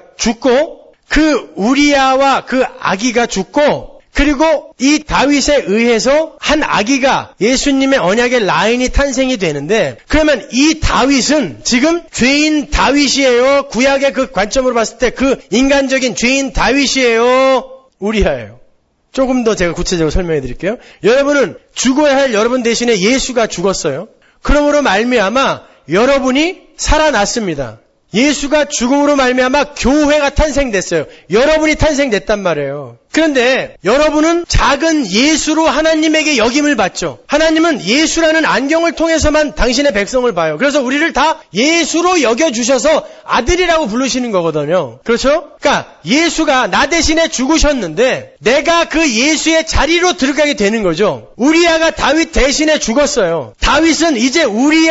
죽고 그 우리아와 그 아기가 죽고 그리고 이 다윗에 의해서 한 아기가 예수님의 언약의 라인이 탄생이 되는데 그러면 이 다윗은 지금 죄인 다윗이에요? 구약의 그 관점으로 봤을 때 그 인간적인 죄인 다윗이에요? 우리아예요. 조금 더 제가 구체적으로 설명해 드릴게요. 여러분은 죽어야 할 여러분 대신에 예수가 죽었어요. 그러므로 말미암아 여러분이 살아났습니다. 예수가 죽음으로 말미암아 교회가 탄생됐어요. 여러분이 탄생됐단 말이에요. 그런데 여러분은 작은 예수로 하나님에게 역임을 받죠. 하나님은 예수라는 안경을 통해서만 당신의 백성을 봐요. 그래서 우리를 다 예수로 여겨주셔서 아들이라고 부르시는 거거든요. 그렇죠? 그러니까 예수가 나 대신에 죽으셨는데 내가 그 예수의 자리로 들어가게 되는 거죠. 우리아가 다윗 대신에 죽었어요. 다윗은 이제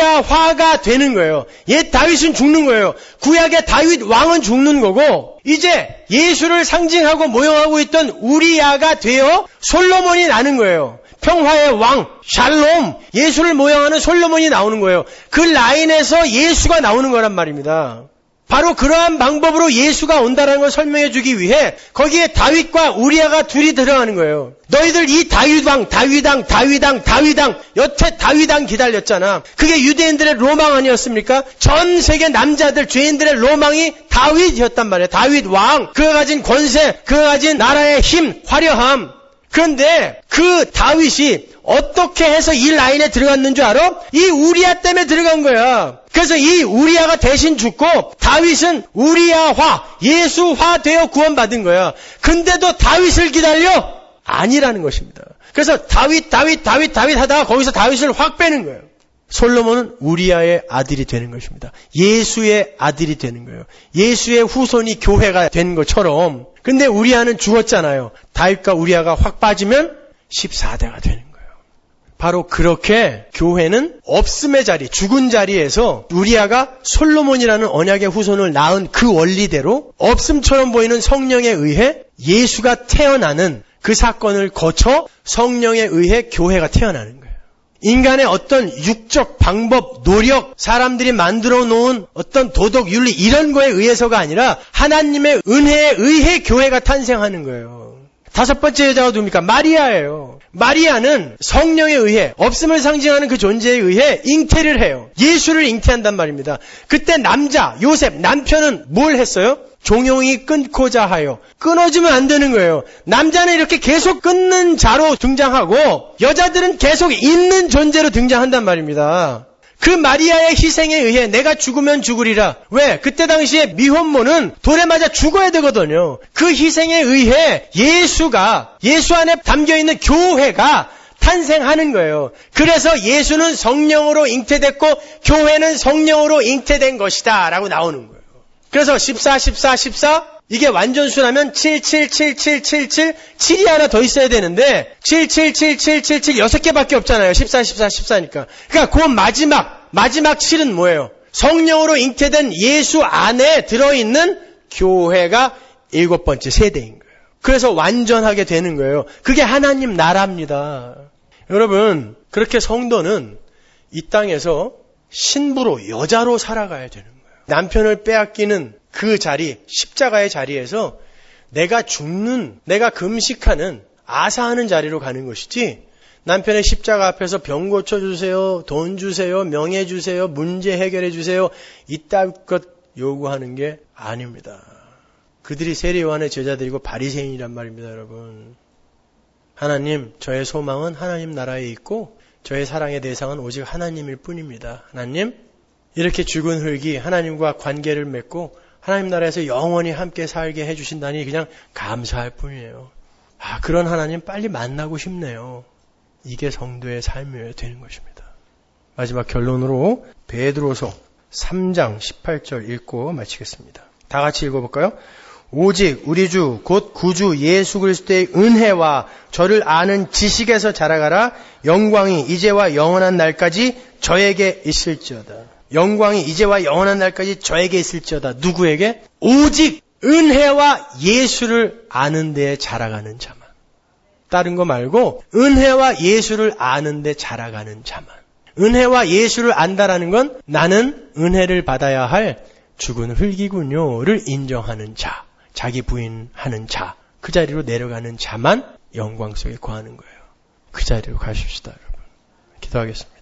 우리아화가 되는 거예요. 옛 다윗은 죽는 거예요. 구약의 다윗 왕은 죽는 거고 이제 예수를 상징하고 모형하고 있던 우리아가 되어 솔로몬이 나는 거예요. 평화의 왕, 샬롬, 예수를 모형하는 솔로몬이 나오는 거예요. 그 라인에서 예수가 나오는 거란 말입니다. 바로 그러한 방법으로 예수가 온다는 걸 설명해 주기 위해 거기에 다윗과 우리아가 둘이 들어가는 거예요. 너희들 이 다윗왕 여태 다윗왕 기다렸잖아. 그게 유대인들의 로망 아니었습니까? 전 세계 남자들 죄인들의 로망이 다윗이었단 말이에요. 다윗 왕, 그가 가진 권세, 그가 가진 나라의 힘, 화려함. 그런데 그 다윗이 어떻게 해서 이 라인에 들어갔는 줄 알아? 이 우리아 때문에 들어간 거야. 그래서 이 우리아가 대신 죽고 다윗은 우리아화, 예수화 되어 구원받은 거야. 근데도 다윗을 기다려? 아니라는 것입니다. 그래서 다윗 하다가 거기서 다윗을 확 빼는 거예요. 솔로몬은 우리아의 아들이 되는 것입니다. 예수의 아들이 되는 거예요. 예수의 후손이 교회가 된 것처럼. 근데 우리아는 죽었잖아요. 다윗과 우리아가 확 빠지면 14대가 되는 거예요. 바로 그렇게 교회는 없음의 자리, 죽은 자리에서 우리아가 솔로몬이라는 언약의 후손을 낳은 그 원리대로 없음처럼 보이는 성령에 의해 예수가 태어나는 그 사건을 거쳐 성령에 의해 교회가 태어나는 거예요. 인간의 어떤 육적 방법, 노력, 사람들이 만들어 놓은 어떤 도덕, 윤리 이런 거에 의해서가 아니라 하나님의 은혜에 의해 교회가 탄생하는 거예요. 다섯 번째 여자가 누굽니까? 마리아예요. 마리아는 성령에 의해 없음을 상징하는 그 존재에 의해 잉태를 해요. 예수를 잉태한단 말입니다. 그때 남자 요셉 남편은 뭘 했어요? 종용이 끊고자 하여. 끊어지면 안 되는 거예요. 남자는 이렇게 계속 끊는 자로 등장하고 여자들은 계속 있는 존재로 등장한단 말입니다. 그 마리아의 희생에 의해 내가 죽으면 죽으리라. 왜? 그때 당시에 미혼모는 돌에 맞아 죽어야 되거든요. 그 희생에 의해 예수가, 예수 안에 담겨있는 교회가 탄생하는 거예요. 그래서 예수는 성령으로 잉태됐고 교회는 성령으로 잉태된 것이다 라고 나오는 거예요. 그래서 14 이게 완전수라면 7이 하나 더 있어야 되는데 7 6개밖에 없잖아요. 14니까. 그러니까 그 마지막 7은 뭐예요? 성령으로 잉태된 예수 안에 들어있는 교회가 7번째 세대인 거예요. 그래서 완전하게 되는 거예요. 그게 하나님 나라입니다. 여러분, 그렇게 성도는 이 땅에서 신부로 여자로 살아가야 되는 거예요. 남편을 빼앗기는 그 자리, 십자가의 자리에서 내가 죽는, 내가 금식하는, 아사하는 자리로 가는 것이지 남편의 십자가 앞에서 병 고쳐주세요, 돈 주세요, 명예 주세요, 문제 해결해 주세요 이따위 것 요구하는 게 아닙니다. 그들이 세리요한의 제자들이고 바리새인이란 말입니다. 여러분, 하나님, 저의 소망은 하나님 나라에 있고 저의 사랑의 대상은 오직 하나님일 뿐입니다. 하나님, 이렇게 죽은 흙이 하나님과 관계를 맺고 하나님 나라에서 영원히 함께 살게 해주신다니 그냥 감사할 뿐이에요. 그런 하나님 빨리 만나고 싶네요. 이게 성도의 삶이어야 되는 것입니다. 마지막 결론으로 베드로서 3장 18절 읽고 마치겠습니다. 다 같이 읽어볼까요? 오직 우리 주 곧 구주 예수 그리스도의 은혜와 저를 아는 지식에서 자라가라. 영광이 이제와 영원한 날까지 저에게 있을지어다. 영광이 이제와 영원한 날까지 저에게 있을지어다. 누구에게? 오직 은혜와 예수를 아는 데에 자라가는 자만. 다른 거 말고 은혜와 예수를 아는 데 자라가는 자만. 은혜와 예수를 안다라는 건 나는 은혜를 받아야 할 죽은 흙이군요를 인정하는 자, 자기 부인하는 자, 그 자리로 내려가는 자만 영광 속에 거하는 거예요. 그 자리로 가십시다, 여러분. 기도하겠습니다.